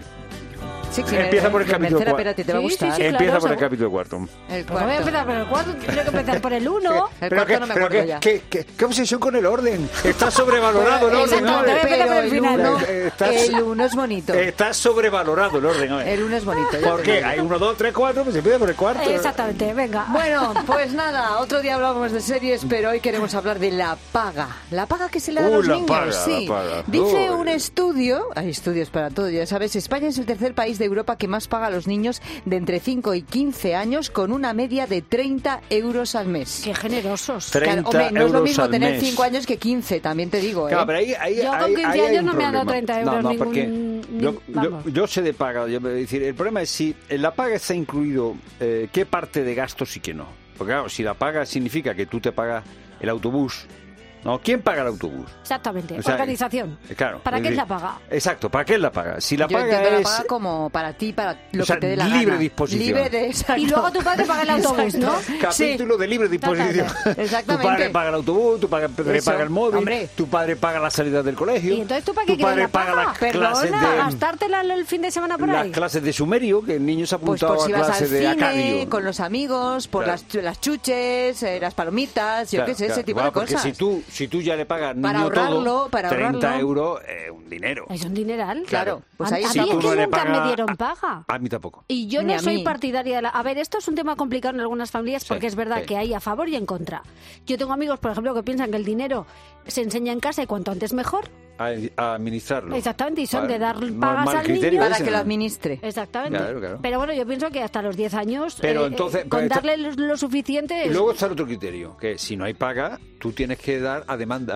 Sí, sí, Empieza por el me- capítulo Merced, cuatro. espérate, te va a Sí, sí, gustar. sí, Empieza claro, por el seguro. capítulo cuarto. El Pues voy a empezar por el cuarto, tengo que empezar por el uno. El Pero cuarto qué, no me pero acuerdo qué, ya. qué, qué- qué obsesión con el orden. Está sobrevalorado el orden. Exacto, hombre. te voy a empezar por el el final. uno, Eh, está- el uno es bonito. Está sobrevalorado el orden. hombre. El uno es bonito. ya ¿Por te qué? digo. Hay uno, dos, tres, cuatro, pues se empieza por el cuarto. Exactamente, venga. Bueno, pues nada, otro día hablábamos de series, pero hoy queremos hablar de la paga. La paga que se le da a Uh, los la niños, paga, sí. la paga. Dice Uy. un estudio, hay estudios para todo, ya sabes, España es el tercer país de Europa que más paga a los niños de entre cinco y quince años con una media de treinta euros al mes. Qué generosos. Claro, hombre, no es lo euros mismo al tener mes. cinco años que quince, también te digo, ¿eh? Claro, pero ahí, ahí, Yo con ahí- quince ahí hay años un no me han dado problema. treinta euros No, no, ningún- porque ni- yo, yo, vamos. yo sé de paga. Yo, es decir, el problema es si en la paga está incluido eh, qué parte de gastos y qué no. Porque claro, si la paga significa que tú te pagas el autobús, ¿no? ¿Quién paga el autobús? Exactamente, O sea, organización. Eh, Claro. ¿Para es qué decir, la paga? Exacto, ¿para qué la paga? Si la Yo paga entiendo la es paga como para ti, para lo o sea, que te dé la libre gana. disposición. Libre de, exacto. Y luego tu padre paga el autobús, ¿no? capítulo de libre disposición. Exactamente. Tu padre paga el autobús, tu padre Eso, paga el móvil, hombre. tu padre paga la salida del colegio. ¿Y entonces tú para qué tu padre quieres la paga paga? las clases Perdona, de gastártela el fin de semana por las ahí. clases de sumerio, que el niño se ha Pues apuntado por si a vas al clases de cine, acadio. con los amigos, por Claro. las, las chuches, eh, las palomitas, yo Claro, qué sé, claro. ese tipo Bueno, de porque cosas. si tú, si tú ya le pagas al Para niño ahorrarlo, todo, para treinta ahorrarlo. euros es un dinero. Es un dineral. Claro. Pues a, ahí a sí. mí Si es tú que no le nunca pagas- me dieron paga. A mí tampoco. Y yo Ni no a soy mí. partidaria de la... A ver, esto es un tema complicado en algunas familias porque es verdad sí. que hay a favor y en contra. Yo tengo amigos, por ejemplo, que piensan que el dinero se enseña en casa y cuanto antes mejor. A, a administrarlo. Exactamente, y son Vale. de dar No es pagas mal al criterio niño. Para ese, que lo ¿no? administre. Exactamente. Claro, claro. Pero bueno, yo pienso que hasta los diez años, Pero eh, entonces, eh, pues con está- darle lo, lo suficiente... Y es- luego está el otro criterio, que si no hay paga, tú tienes que dar a demanda.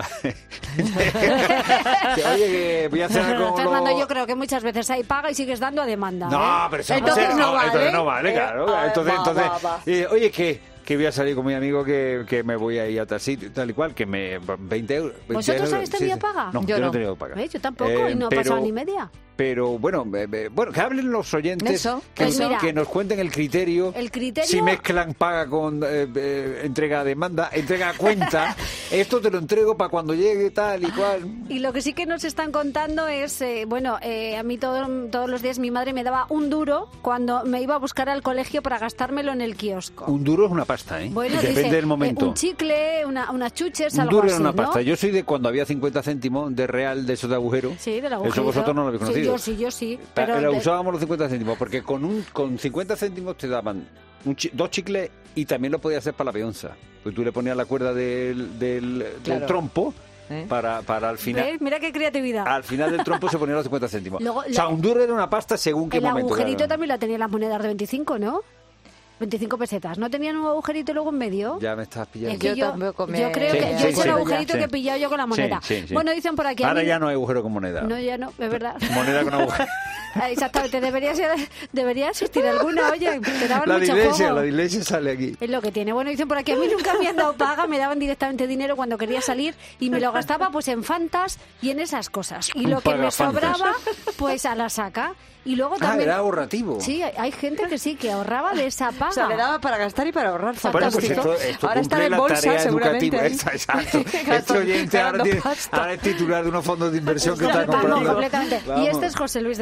Que, oye, que voy a hacer algo con Fernando, lo- yo creo que muchas veces hay paga y sigues dando a demanda. No, ¿eh? pero eso Entonces no, no vale. entonces no vale, claro. Eh, entonces, va, entonces va, va. eh, oye, que, que voy a salir con mi amigo que, que me voy a ir a tal sitio, tal y cual, que me... veinte euros. veinte ¿Vosotros euros, habéis sí, tenido sí. paga? No, Yo yo no no. he tenido paga. ¿Ves? Yo tampoco Eh, y no ha pero- pasado ni media. Pero bueno, eh, eh, bueno, que hablen los oyentes, Eso, que, pues mira, que nos cuenten el criterio. el criterio- Si mezclan paga con eh, eh, entrega a demanda, entrega a cuenta, esto te lo entrego para cuando llegue tal y cual. Y lo que sí que nos están contando es, eh, bueno, eh, a mí todo- todos los días mi madre me daba un duro cuando me iba a buscar al colegio para gastármelo en el kiosco. Un duro es una pasta, ¿eh? Bueno, Depende dice, del momento. eh, un chicle, una, unas chuches, Un algo duro así, era una ¿no? pasta. Yo soy de cuando había cincuenta céntimos de real de esos de agujero. Sí, del Eso agujerito. vosotros no lo habéis Sí, conocido. yo sí, yo sí. Pa- Pero la de- usábamos los cincuenta céntimos porque con un con cincuenta céntimos te daban un chi- dos chicles y también lo podías hacer para la peonza. Pues tú le ponías la cuerda del, del, del Claro. trompo ¿Eh? para, para al final. ¿Ves? Mira qué creatividad. Al final del trompo se ponían los cincuenta céntimos. Luego, o sea, la- un duro era una pasta según qué el momento. agujerito claro. también la tenía las monedas de veinticinco, ¿no? veinticinco pesetas. ¿No tenían un agujerito luego en medio? Ya me estás pillando. Es que Yo yo, tampoco me- yo creo Sí, que sí, yo sí, es el sí. agujerito Sí. que he pillado yo con la moneda. Sí, sí, sí. Bueno, dicen por aquí... a Ahora mí- ya no hay agujero con moneda. No, ya no, es verdad. Moneda con agujero. Exactamente, debería, ser, debería existir alguna, oye, te daban La de mucho iglesia, juego. la de iglesia sale aquí. Es lo que tiene. Bueno, dicen por aquí, a mí nunca me han dado paga, me daban directamente dinero cuando quería salir y me lo gastaba pues en Fantas y en esas cosas. Y Un lo que me pagafantas. sobraba, pues a la saca. Y luego Ah, también... era ahorrativo. Sí, hay- hay gente que sí, que ahorraba de esa paga. O sea, le daba para gastar y para ahorrar. Bueno, pues Fantástico. esto, esto Ahora está cumple en la bolsa, tarea seguramente. educativa. ahí. Esta- exacto. Este Gastando- oyente ahora, ganando tiene- pasta. ahora es titular de unos fondos de inversión que Claro, está vamos, comprando. completamente. Y Vamos. este es José Luis de Madrid.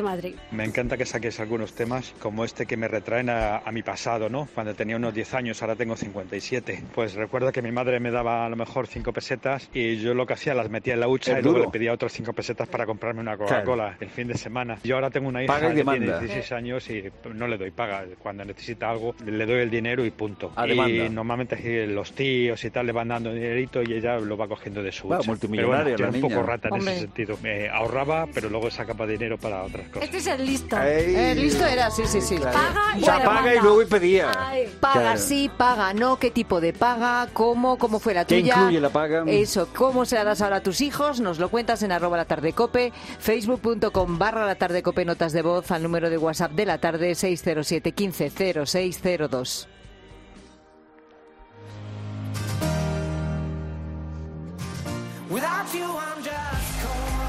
Me encanta que saques algunos temas como este que me retraen a, a mi pasado, ¿no? Cuando tenía unos diez años, ahora tengo cincuenta y siete. Pues recuerdo que mi madre me daba a lo mejor cinco pesetas y yo lo que hacía las metía en la hucha Es y luego duro. le pedía otras cinco pesetas para comprarme una Coca-Cola Claro. el fin de semana. Yo ahora tengo una hija Paga y que tiene demanda. dieciséis años y no le doy paga. Cuando necesita algo le doy el dinero y punto. A y demanda. normalmente eh, los tíos y tal le van dando dinerito y ella lo va cogiendo de su Va, hucha. multimillonaria Pero bueno, yo la era un poco niña. rata en Hombre. ese sentido. Me ahorraba, pero luego sacaba dinero para otras cosas. Este es el listo. Eh, listo era, sí, sí, sí. Paga y O sea, demanda. paga y luego pedía. Ay. Paga Claro. sí, paga no, qué tipo de paga, cómo, cómo fue la ¿Qué tuya. incluye la paga? Eso, cómo se la das ahora a tus hijos, nos lo cuentas en arroba la tarde cope, facebook.com barra la tarde cope, notas de voz al número de WhatsApp de la tarde seis cero siete uno cinco cero seis cero dos. Without you, I'm just cold.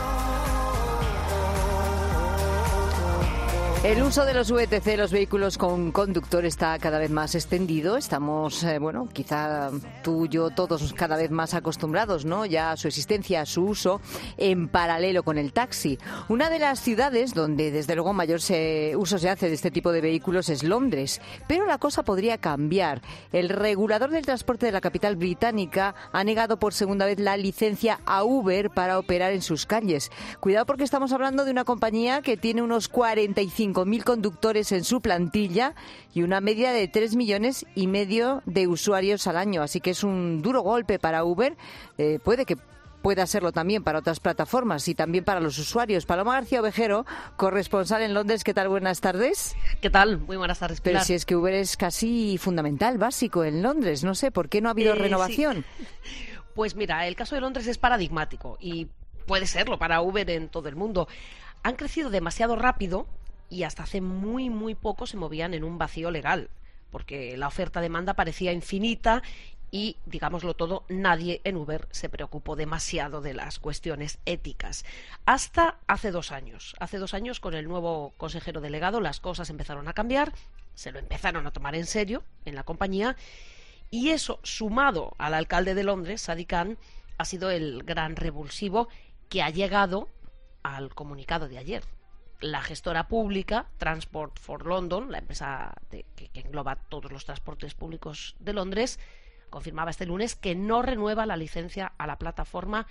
El uso de los V T C, los vehículos con conductor, está cada vez más extendido. Estamos, eh, bueno, quizá tú, yo, todos cada vez más acostumbrados, ¿no? Ya a su existencia, a su uso, en paralelo con el taxi. Una de las ciudades donde, desde luego, mayor se, uso se hace de este tipo de vehículos es Londres. Pero la cosa podría cambiar. El regulador del transporte de la capital británica ha negado por segunda vez la licencia a Uber para operar en sus calles. Cuidado, porque estamos hablando de una compañía que tiene unos cuarenta y cinco mil conductores en su plantilla y una media de tres millones y medio de usuarios al año. Así que es un duro golpe para Uber. Eh, puede que pueda serlo también para otras plataformas y también para los usuarios. Paloma García Ovejero, corresponsal en Londres. ¿Qué tal? Buenas tardes. ¿Qué tal? Muy buenas tardes, Pero Pilar. si es que Uber es casi fundamental, básico en Londres. No sé, ¿por qué no ha habido Eh, renovación? sí. Pues mira, el caso de Londres es paradigmático y puede serlo para Uber en todo el mundo. Han crecido demasiado rápido y hasta hace muy, muy poco se movían en un vacío legal, porque la oferta-demanda parecía infinita y, digámoslo todo, nadie en Uber se preocupó demasiado de las cuestiones éticas. Hasta hace dos años. Hace dos años, con el nuevo consejero delegado, las cosas empezaron a cambiar, se lo empezaron a tomar en serio en la compañía, y eso, sumado al alcalde de Londres, Sadiq Khan, ha sido el gran revulsivo que ha llegado al comunicado de ayer. La gestora pública, Transport for London, la empresa de, que, que engloba todos los transportes públicos de Londres, confirmaba este lunes que no renueva la licencia a la plataforma,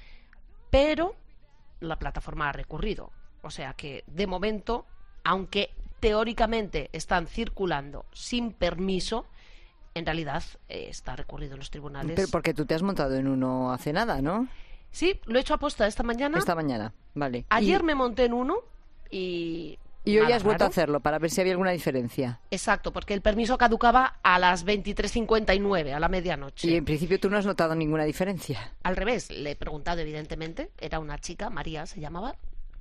pero la plataforma ha recurrido. O sea que, de momento, aunque teóricamente están circulando sin permiso, en realidad eh, está recurrido en los tribunales. Pero porque tú te has montado en uno hace nada, ¿no? Sí, lo he hecho aposta esta mañana. Esta mañana, vale. Ayer Y- me monté en uno y... Y hoy nada has vuelto a raro. hacerlo para ver si había alguna diferencia. Exacto, porque el permiso caducaba a las veintitrés cincuenta y nueve, a la medianoche. Y en principio tú no has notado ninguna diferencia. Al revés, le he preguntado evidentemente, era una chica, María se llamaba,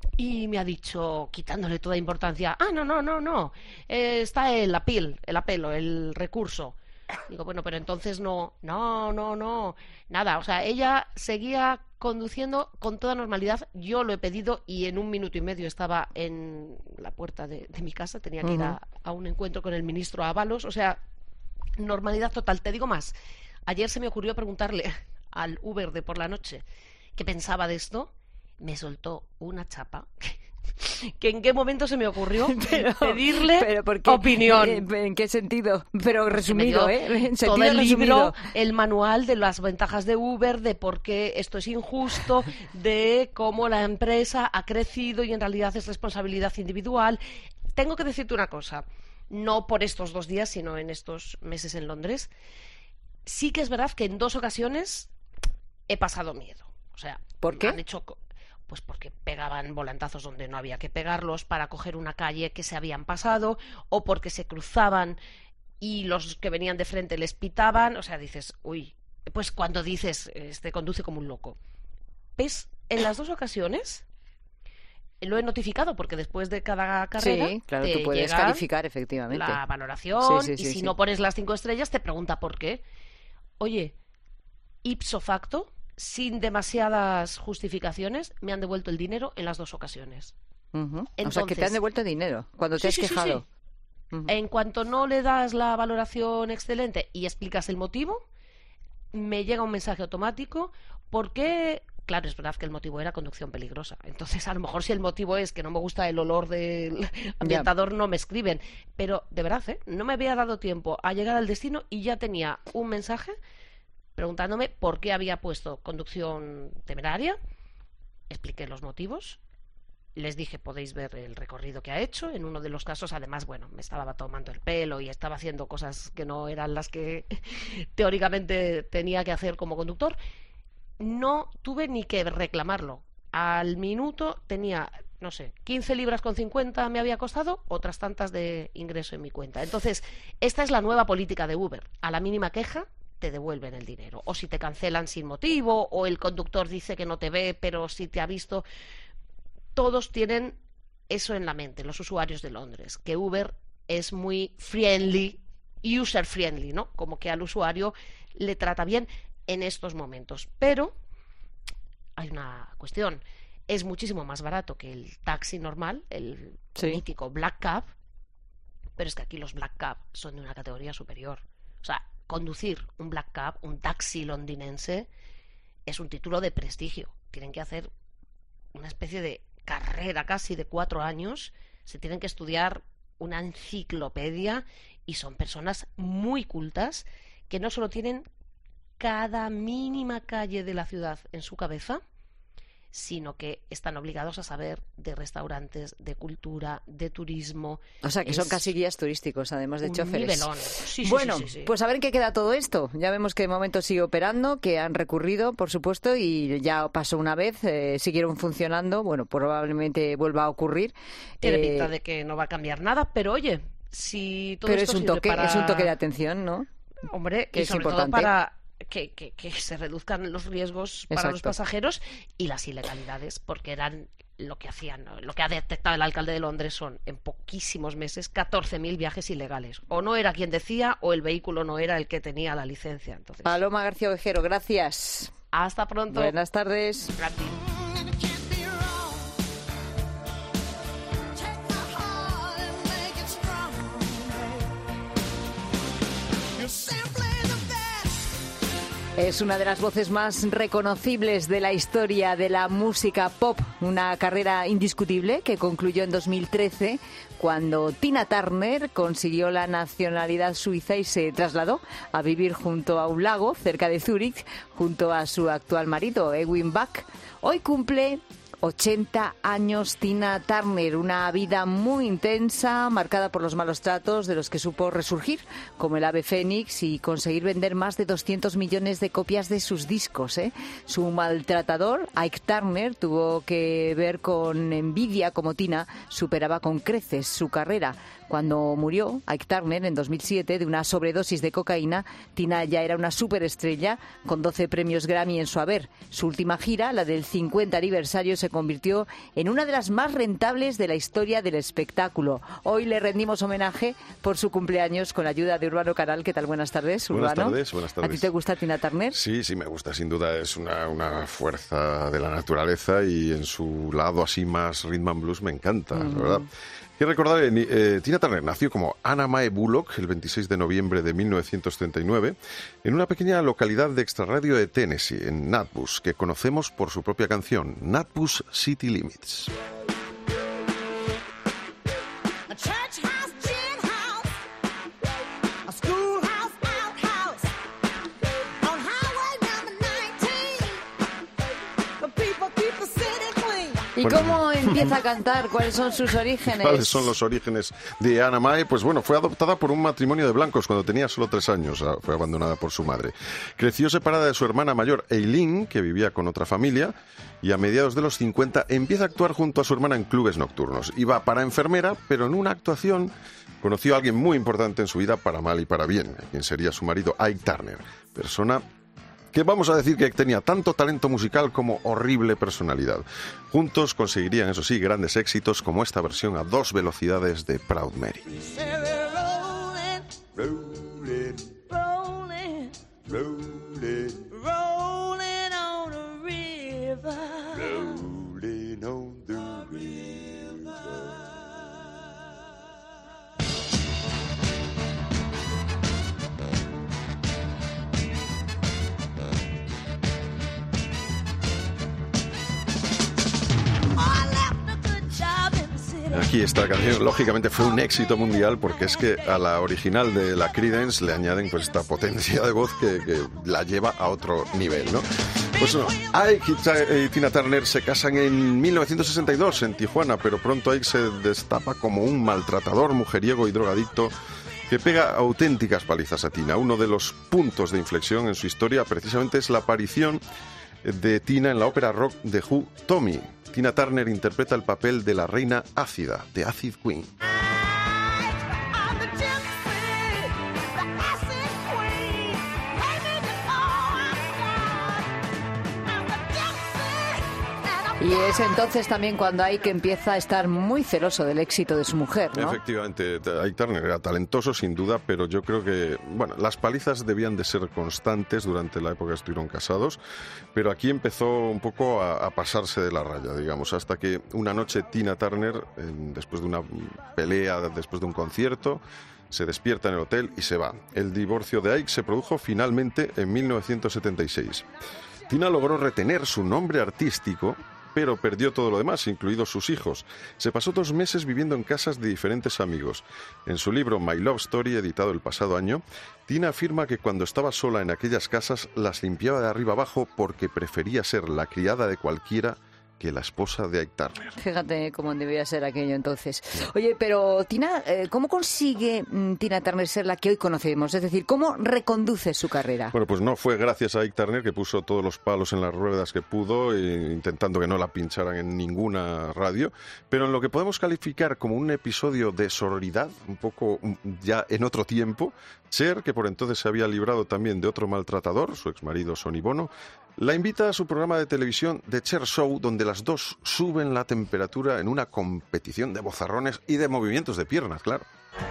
y me ha dicho, quitándole toda importancia, ah, no, no, no, no, eh, está el appeal, el apelo, el recurso. Digo, bueno, pero entonces no, no, no, no, nada, o sea, ella seguía conduciendo con toda normalidad, yo lo he pedido y en un minuto y medio estaba en la puerta de, de mi casa, tenía que ir a, a un encuentro con el ministro Ábalos, o sea, normalidad total. Te digo más, ayer se me ocurrió preguntarle al Uber de por la noche qué pensaba de esto, me soltó una chapa que en qué momento se me ocurrió Pero- pedirle pero ¿por qué? opinión. Eh, ¿En qué sentido? Pero Porque resumido, me ¿eh? dio En todo sentido el libro, resumido. el manual de las ventajas de Uber, de por qué esto es injusto, de cómo la empresa ha crecido y en realidad es responsabilidad individual. Tengo que decirte una cosa, no por estos dos días, sino en estos meses en Londres. Sí que es verdad que en dos ocasiones he pasado miedo. O sea, ¿Por qué? han hecho co- pues porque pegaban volantazos donde no había que pegarlos para coger una calle que se habían pasado, o porque se cruzaban y los que venían de frente les pitaban. O sea, dices, uy, pues cuando dices, este conduce como un loco. ¿Ves? En las dos ocasiones lo he notificado porque después de cada carrera Sí, claro, te tú puedes llega calificar, efectivamente. la valoración, Sí, sí, y sí, si sí. no pones las cinco estrellas te pregunta por qué. Oye, ipso facto, sin demasiadas justificaciones, me han devuelto el dinero en las dos ocasiones. Ujú. O sea, que te Entonces- han devuelto dinero cuando te Sí, has sí, sí, quejado. sí. En cuanto no le das la valoración excelente y explicas el motivo, me llega un mensaje automático. ¿Por qué claro, es verdad que el motivo era conducción peligrosa. Entonces, a lo mejor si el motivo es que no me gusta el olor del ambientador, no me escriben. Pero, de verdad, ¿eh? No me había dado tiempo a llegar al destino y ya tenía un mensaje preguntándome por qué había puesto conducción temeraria. Expliqué los motivos. Les dije, podéis ver el recorrido que ha hecho. En uno de los casos, además, bueno, me estaba tomando el pelo y estaba haciendo cosas que no eran las que teóricamente tenía que hacer como conductor. No tuve ni que reclamarlo. Al minuto tenía, no sé, quince libras con cincuenta me había costado, otras tantas de ingreso en mi cuenta. Entonces, esta es la nueva política de Uber. A la mínima queja, te devuelven el dinero. O si te cancelan sin motivo, o el conductor dice que no te ve, pero sí te ha visto. Todos tienen eso en la mente, los usuarios de Londres, que Uber es muy friendly, user friendly, ¿no? Como que al usuario le trata bien en estos momentos. Pero hay una cuestión, es muchísimo más barato que el taxi normal, el sí. mítico Black Cab, pero es que aquí los Black Cab son de una categoría superior. O sea, conducir un Black Cab, un taxi londinense, es un título de prestigio. Tienen que hacer una especie de carrera casi de cuatro años, se tienen que estudiar una enciclopedia y son personas muy cultas que no solo tienen cada mínima calle de la ciudad en su cabeza, sino que están obligados a saber de restaurantes, de cultura, de turismo. O sea, que es son casi guías turísticos, además de un choferes. Nivelón. Sí, sí, bueno, sí, sí, sí. pues a ver en qué queda todo esto. Ya vemos que de momento sigue operando, que han recurrido, por supuesto, y ya pasó una vez, eh, siguieron funcionando. Bueno, probablemente vuelva a ocurrir. Tiene eh, pinta de que no va a cambiar nada, pero oye, si todo pero esto es un sirve toque, para... es un toque de atención, ¿no? Hombre, que y es sobre importante. todo para que, que, que se reduzcan los riesgos para Exacto. los pasajeros y las ilegalidades, porque eran lo que hacían, ¿no? Lo que ha detectado el alcalde de Londres son en poquísimos meses catorce mil viajes ilegales. O no era quien decía o el vehículo no era el que tenía la licencia. Entonces, Paloma García Ovejero, gracias. Hasta pronto. Buenas tardes. Gracias. Es una de las voces más reconocibles de la historia de la música pop, una carrera indiscutible que concluyó en dos mil trece cuando Tina Turner consiguió la nacionalidad suiza y se trasladó a vivir junto a un lago cerca de Zúrich junto a su actual marido, Edwin Bach. Hoy cumple ochenta años Tina Turner, una vida muy intensa, marcada por los malos tratos, de los que supo resurgir como el ave fénix y conseguir vender más de doscientos millones de copias de sus discos, ¿eh? Su maltratador, Ike Turner, tuvo que ver con envidia como Tina superaba con creces su carrera. Cuando murió Ike Turner en dos mil siete de una sobredosis de cocaína, Tina ya era una superestrella con doce premios Grammy en su haber. Su última gira, la del cincuenta aniversario, se convirtió en una de las más rentables de la historia del espectáculo. Hoy le rendimos homenaje por su cumpleaños con la ayuda de Urbano Canal. ¿Qué tal? Buenas tardes, Urbano. Buenas tardes, buenas tardes. ¿A ti te gusta Tina Turner? Sí, sí me gusta, sin duda. Es una, una fuerza de la naturaleza y en su lado así más rhythm and blues me encanta, mm. la verdad. Quiero recordar, eh, eh, Tina Turner nació como Anna Mae Bullock el veintiséis de noviembre de mil novecientos treinta y nueve en una pequeña localidad de extrarradio de Tennessee, en Natbus, que conocemos por su propia canción, Natbus City Limits. ¿Y bueno, cómo empieza a cantar? ¿Cuáles son sus orígenes? ¿Cuáles son los orígenes de Anna Mae? Pues bueno, fue adoptada por un matrimonio de blancos cuando tenía solo tres años. Fue abandonada por su madre. Creció separada de su hermana mayor, Eileen, que vivía con otra familia, y a mediados de los cincuenta empieza a actuar junto a su hermana en clubes nocturnos. Iba para enfermera, pero en una actuación conoció a alguien muy importante en su vida, para mal y para bien, quien sería su marido, Ike Turner, persona que vamos a decir que tenía tanto talento musical como horrible personalidad. Juntos conseguirían, eso sí, grandes éxitos como esta versión a dos velocidades de Proud Mary. Y esta canción, lógicamente, fue un éxito mundial porque es que a la original de la Creedence le añaden pues esta potencia de voz que, que la lleva a otro nivel, ¿no? Pues no, Ike y Tina Turner se casan en mil novecientos sesenta y dos en Tijuana, pero pronto Ike se destapa como un maltratador, mujeriego y drogadicto que pega auténticas palizas a Tina. Uno de los puntos de inflexión en su historia precisamente es la aparición de Tina en la ópera rock de Who, Tommy. Tina Turner interpreta el papel de la reina ácida, de Acid Queen. Y es entonces también cuando Ike empieza a estar muy celoso del éxito de su mujer, ¿no? Efectivamente, Ike Turner era talentoso sin duda, pero yo creo que, bueno, las palizas debían de ser constantes durante la época que estuvieron casados, pero aquí empezó un poco a, a pasarse de la raya, digamos, hasta que una noche Tina Turner, en, después de una pelea, después de un concierto, se despierta en el hotel y se va. El divorcio de Ike se produjo finalmente en mil novecientos setenta y seis. Tina logró retener su nombre artístico, pero perdió todo lo demás, incluidos sus hijos. Se pasó dos meses viviendo en casas de diferentes amigos. En su libro My Love Story, editado el pasado año, Tina afirma que cuando estaba sola en aquellas casas las limpiaba de arriba abajo porque prefería ser la criada de cualquiera que la esposa de Ike Turner. Fíjate cómo debía ser aquello entonces. Oye, pero Tina, ¿cómo consigue Tina Turner ser la que hoy conocemos? Es decir, ¿cómo reconduce su carrera? Bueno, pues no fue gracias a Ike Turner, que puso todos los palos en las ruedas que pudo, e intentando que no la pincharan en ninguna radio, pero en lo que podemos calificar como un episodio de sororidad, un poco ya en otro tiempo, Cher, que por entonces se había librado también de otro maltratador, su exmarido Sonny Bono, la invita a su programa de televisión The Cher Show, donde las dos suben la temperatura en una competición de bozarrones y de movimientos de piernas, claro.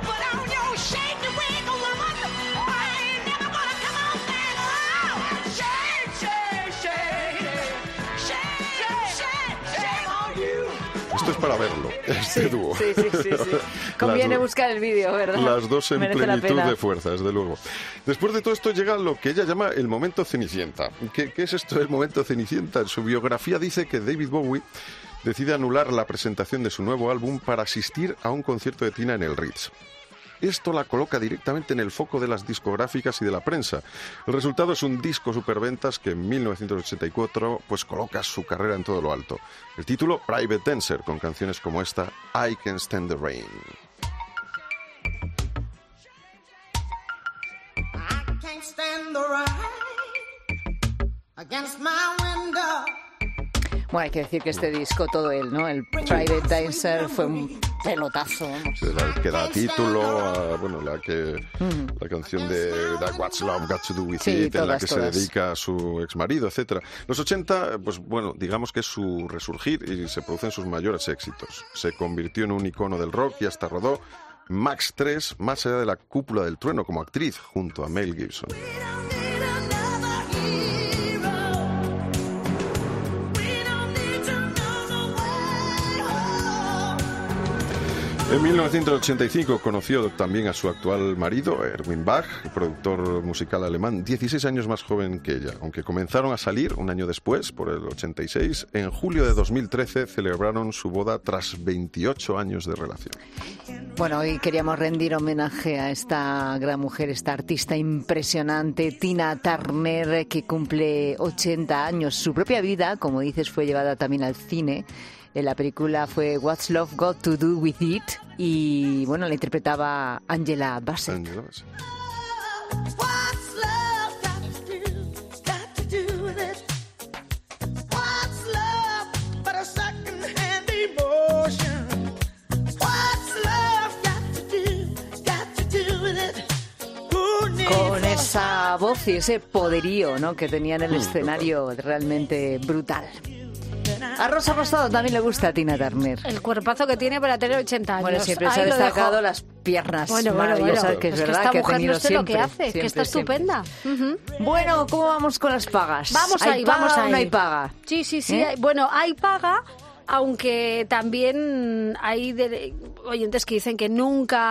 Esto es para verlo, este sí, dúo. Sí, sí, sí, sí. Conviene las, buscar el vídeo, ¿verdad? Las dos en Merece plenitud de fuerza, desde luego. Después de todo esto llega lo que ella llama el momento Cenicienta. ¿Qué, qué es esto del momento Cenicienta? En su biografía dice que David Bowie decide anular la presentación de su nuevo álbum para asistir a un concierto de Tina en el Ritz. Esto la coloca directamente en el foco de las discográficas y de la prensa. El resultado es un disco superventas que en mil novecientos ochenta y cuatro pues coloca su carrera en todo lo alto. El título, Private Dancer, con canciones como esta, I Can Stand the Rain. I can't stand the rain against my window. Bueno, hay que decir que este disco, todo él, ¿no? El Private Dancer fue un pelotazo, vamos. La que da título a, bueno, la que mm. la canción de That What's Love Got to Do With sí, It, todas, en la que todas. se dedica a su exmarido, etcétera. Los ochenta, pues bueno, digamos que es su resurgir y se producen sus mayores éxitos. Se convirtió en un icono del rock y hasta rodó Max tres, más allá de la cúpula del trueno, como actriz, junto a Mel Gibson. En mil novecientos ochenta y cinco conoció también a su actual marido, Erwin Bach, productor musical alemán, dieciséis años más joven que ella. Aunque comenzaron a salir un año después, por el ochenta y seis, en julio de dos mil trece celebraron su boda tras veintiocho años de relación. Bueno, hoy queríamos rendir homenaje a esta gran mujer, esta artista impresionante, Tina Turner, que cumple ochenta años. Su propia vida, como dices, fue llevada también al cine. En la película fue What's Love Got to Do With It y, bueno, la interpretaba Angela Bassett. Angela Bassett. What's love got to do, got to do with it? What's love but a second-hand emotion? What's love got to do, got to do with it? Con esa voz y ese poderío, ¿no?, que tenía en el escenario, realmente brutal. A Rosa Rosado también le gusta a Tina Turner. El cuerpazo que tiene para tener ochenta años. Bueno, siempre Ahí se ha lo destacado dejo. las piernas Bueno, bueno, maravillosas, bueno. que es, es verdad que esta que ha mujer tenido no sé siempre, lo que hace, siempre, que está siempre. estupenda. Uh-huh. Bueno, ¿cómo vamos con las pagas? Vamos ¿Hay ahí, paga vamos o ahí. no hay paga? Sí, sí, sí. ¿Eh? Hay, bueno, hay paga, aunque también hay de, oyentes que dicen que nunca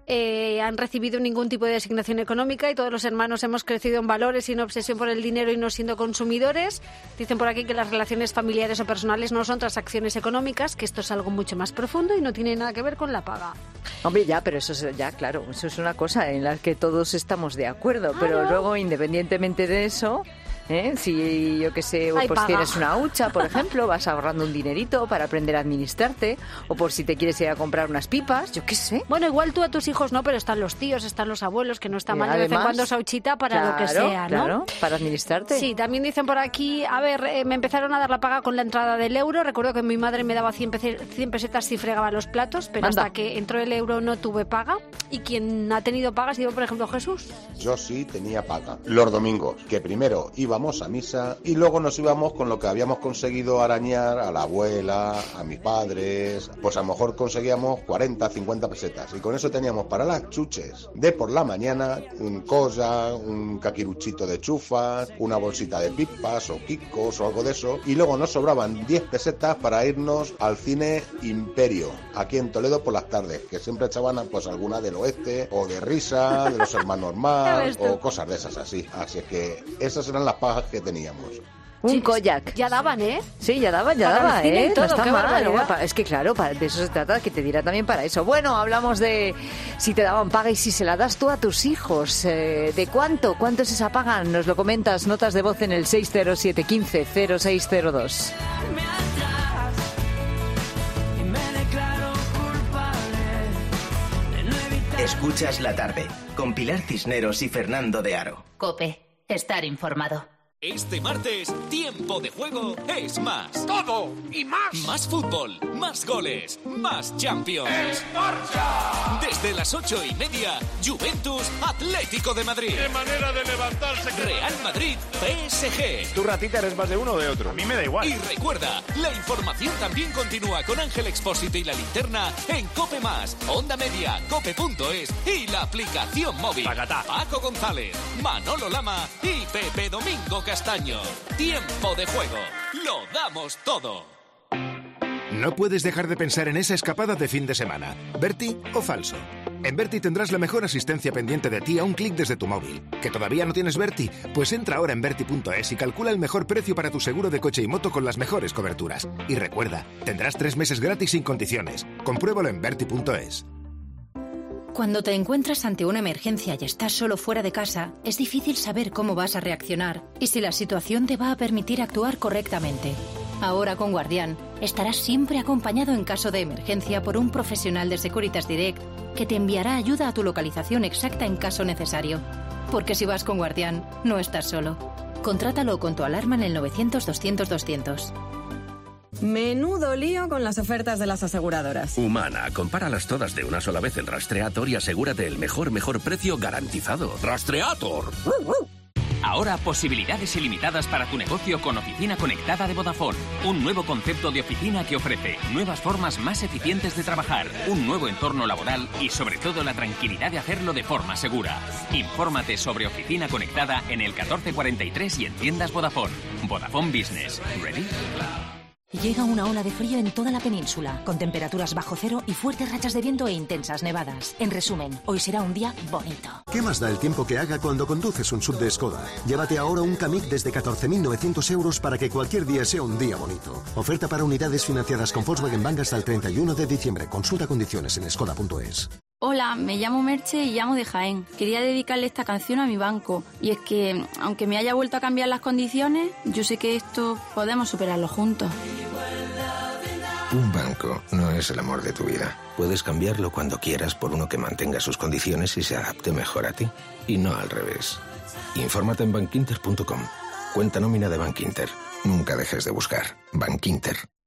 eh, han recibido ningún tipo de designación económica y todos los hermanos hemos crecido en valores sin obsesión por el dinero y no siendo consumidores. Dicen por aquí que las relaciones familiares o personales no son transacciones económicas, que esto es algo mucho más profundo y no tiene nada que ver con la paga. Hombre, ya, pero eso es, ya, claro, eso es una cosa en la que todos estamos de acuerdo, pero Claro. luego, independientemente de eso, ¿eh? Si yo que sé, Hay pues paga. tienes una hucha, por ejemplo, vas ahorrando un dinerito para aprender a administrarte, o por si te quieres ir a comprar unas pipas, yo qué sé. Bueno, igual tú a tus hijos no, pero están los tíos, están los abuelos, que no está Y mal de vez en además, cuando esa huchita para lo que claro, sea, ¿no? Claro, para administrarte. Sí, también dicen por aquí, a ver, eh, me empezaron a dar la paga con la entrada del euro. Recuerdo que mi madre me daba cien, pece- cien pesetas si fregaba los platos, pero Anda. hasta que entró el euro no tuve paga. Y quien ha tenido paga ha sido, por ejemplo, Jesús. Yo sí tenía paga. Los domingos, que primero íbamos a misa y luego nos íbamos con lo que habíamos conseguido arañar a la abuela, a mis padres. Pues a lo mejor conseguíamos cuarenta, cincuenta pesetas. Y con eso teníamos para las chuches de por la mañana un cosa, un caquiruchito de chufas, una bolsita de pipas o quicos o algo de eso. Y luego nos sobraban diez pesetas para irnos al cine Imperio, aquí en Toledo por las tardes, que siempre echaban pues alguna del oeste o de Risa, de los hermanos Ya Mar ves tú. o cosas de esas así. Así es que esas eran las pagas que teníamos. Un koyak. Ya daban, ¿eh? Sí, ya daban, ya Para el daban, cine y ¿eh? todo, no está qué mal, barbaridad. guapa. Es que claro, para- de eso se trata, que te dirá también para eso. Bueno, hablamos de si te daban paga y si se la das tú a tus hijos. Eh, ¿De cuánto? ¿Cuánto es esa paga? Nos lo comentas, notas de voz en el seis cero siete uno cinco cero seis cero dos. Escuchas la tarde con Pilar Cisneros y Fernando de Aro. Cope, estar informado. Este martes, tiempo de juego es más. ¡Todo! ¡Y más! Más fútbol, más goles, más Champions. Desde las ocho y media, Juventus Atlético de Madrid. ¡Qué manera de levantarse! Real Madrid P S G. ¿Tu ratita eres más de uno o de otro? A mí me da igual. Y recuerda, la información también continúa con Ángel Expósito y la linterna en Cope Más, Onda Media, cope punto es y la aplicación móvil. Paco González, Manolo Lama y Pepe Domingo Castaño. Tiempo de juego. Lo damos todo. No puedes dejar de pensar en esa escapada de fin de semana. ¿Berti o falso? En Berti tendrás la mejor asistencia pendiente de ti a un clic desde tu móvil. ¿Que todavía no tienes Berti? Pues entra ahora en berti punto es y calcula el mejor precio para tu seguro de coche y moto con las mejores coberturas. Y recuerda, tendrás tres meses gratis sin condiciones. Compruébalo en berti punto es. Cuando te encuentras ante una emergencia y estás solo fuera de casa, es difícil saber cómo vas a reaccionar y si la situación te va a permitir actuar correctamente. Ahora con Guardián, estarás siempre acompañado en caso de emergencia por un profesional de Securitas Direct que te enviará ayuda a tu localización exacta en caso necesario. Porque si vas con Guardián, no estás solo. Contrátalo con tu alarma en el novecientos doscientos doscientos. Menudo lío con las ofertas de las aseguradoras. Humana, compáralas todas de una sola vez en Rastreator y asegúrate el mejor, mejor precio garantizado. ¡Rastreator! Ahora posibilidades ilimitadas para tu negocio con Oficina Conectada de Vodafone. Un nuevo concepto de oficina que ofrece nuevas formas más eficientes de trabajar, un nuevo entorno laboral y sobre todo la tranquilidad de hacerlo de forma segura. Infórmate sobre Oficina Conectada en el catorce cuarenta y tres y en tiendas Vodafone. Vodafone Business. ¿Ready? Llega una ola de frío en toda la península, con temperaturas bajo cero y fuertes rachas de viento e intensas nevadas. En resumen, hoy será un día bonito. ¿Qué más da el tiempo que haga cuando conduces un sub de Skoda? Llévate ahora un Kamiq desde catorce mil novecientos euros para que cualquier día sea un día bonito. Oferta para unidades financiadas con Volkswagen Bank hasta el treinta y uno de diciembre. Consulta condiciones en skoda punto es. Hola, me llamo Merche y llamo de Jaén. Quería dedicarle esta canción a mi banco. Y es que, aunque me haya vuelto a cambiar las condiciones, yo sé que esto podemos superarlo juntos. Un banco no es el amor de tu vida. Puedes cambiarlo cuando quieras por uno que mantenga sus condiciones y se adapte mejor a ti. Y no al revés. Infórmate en bankinter punto com. Cuenta nómina de Bankinter. Nunca dejes de buscar. Bankinter.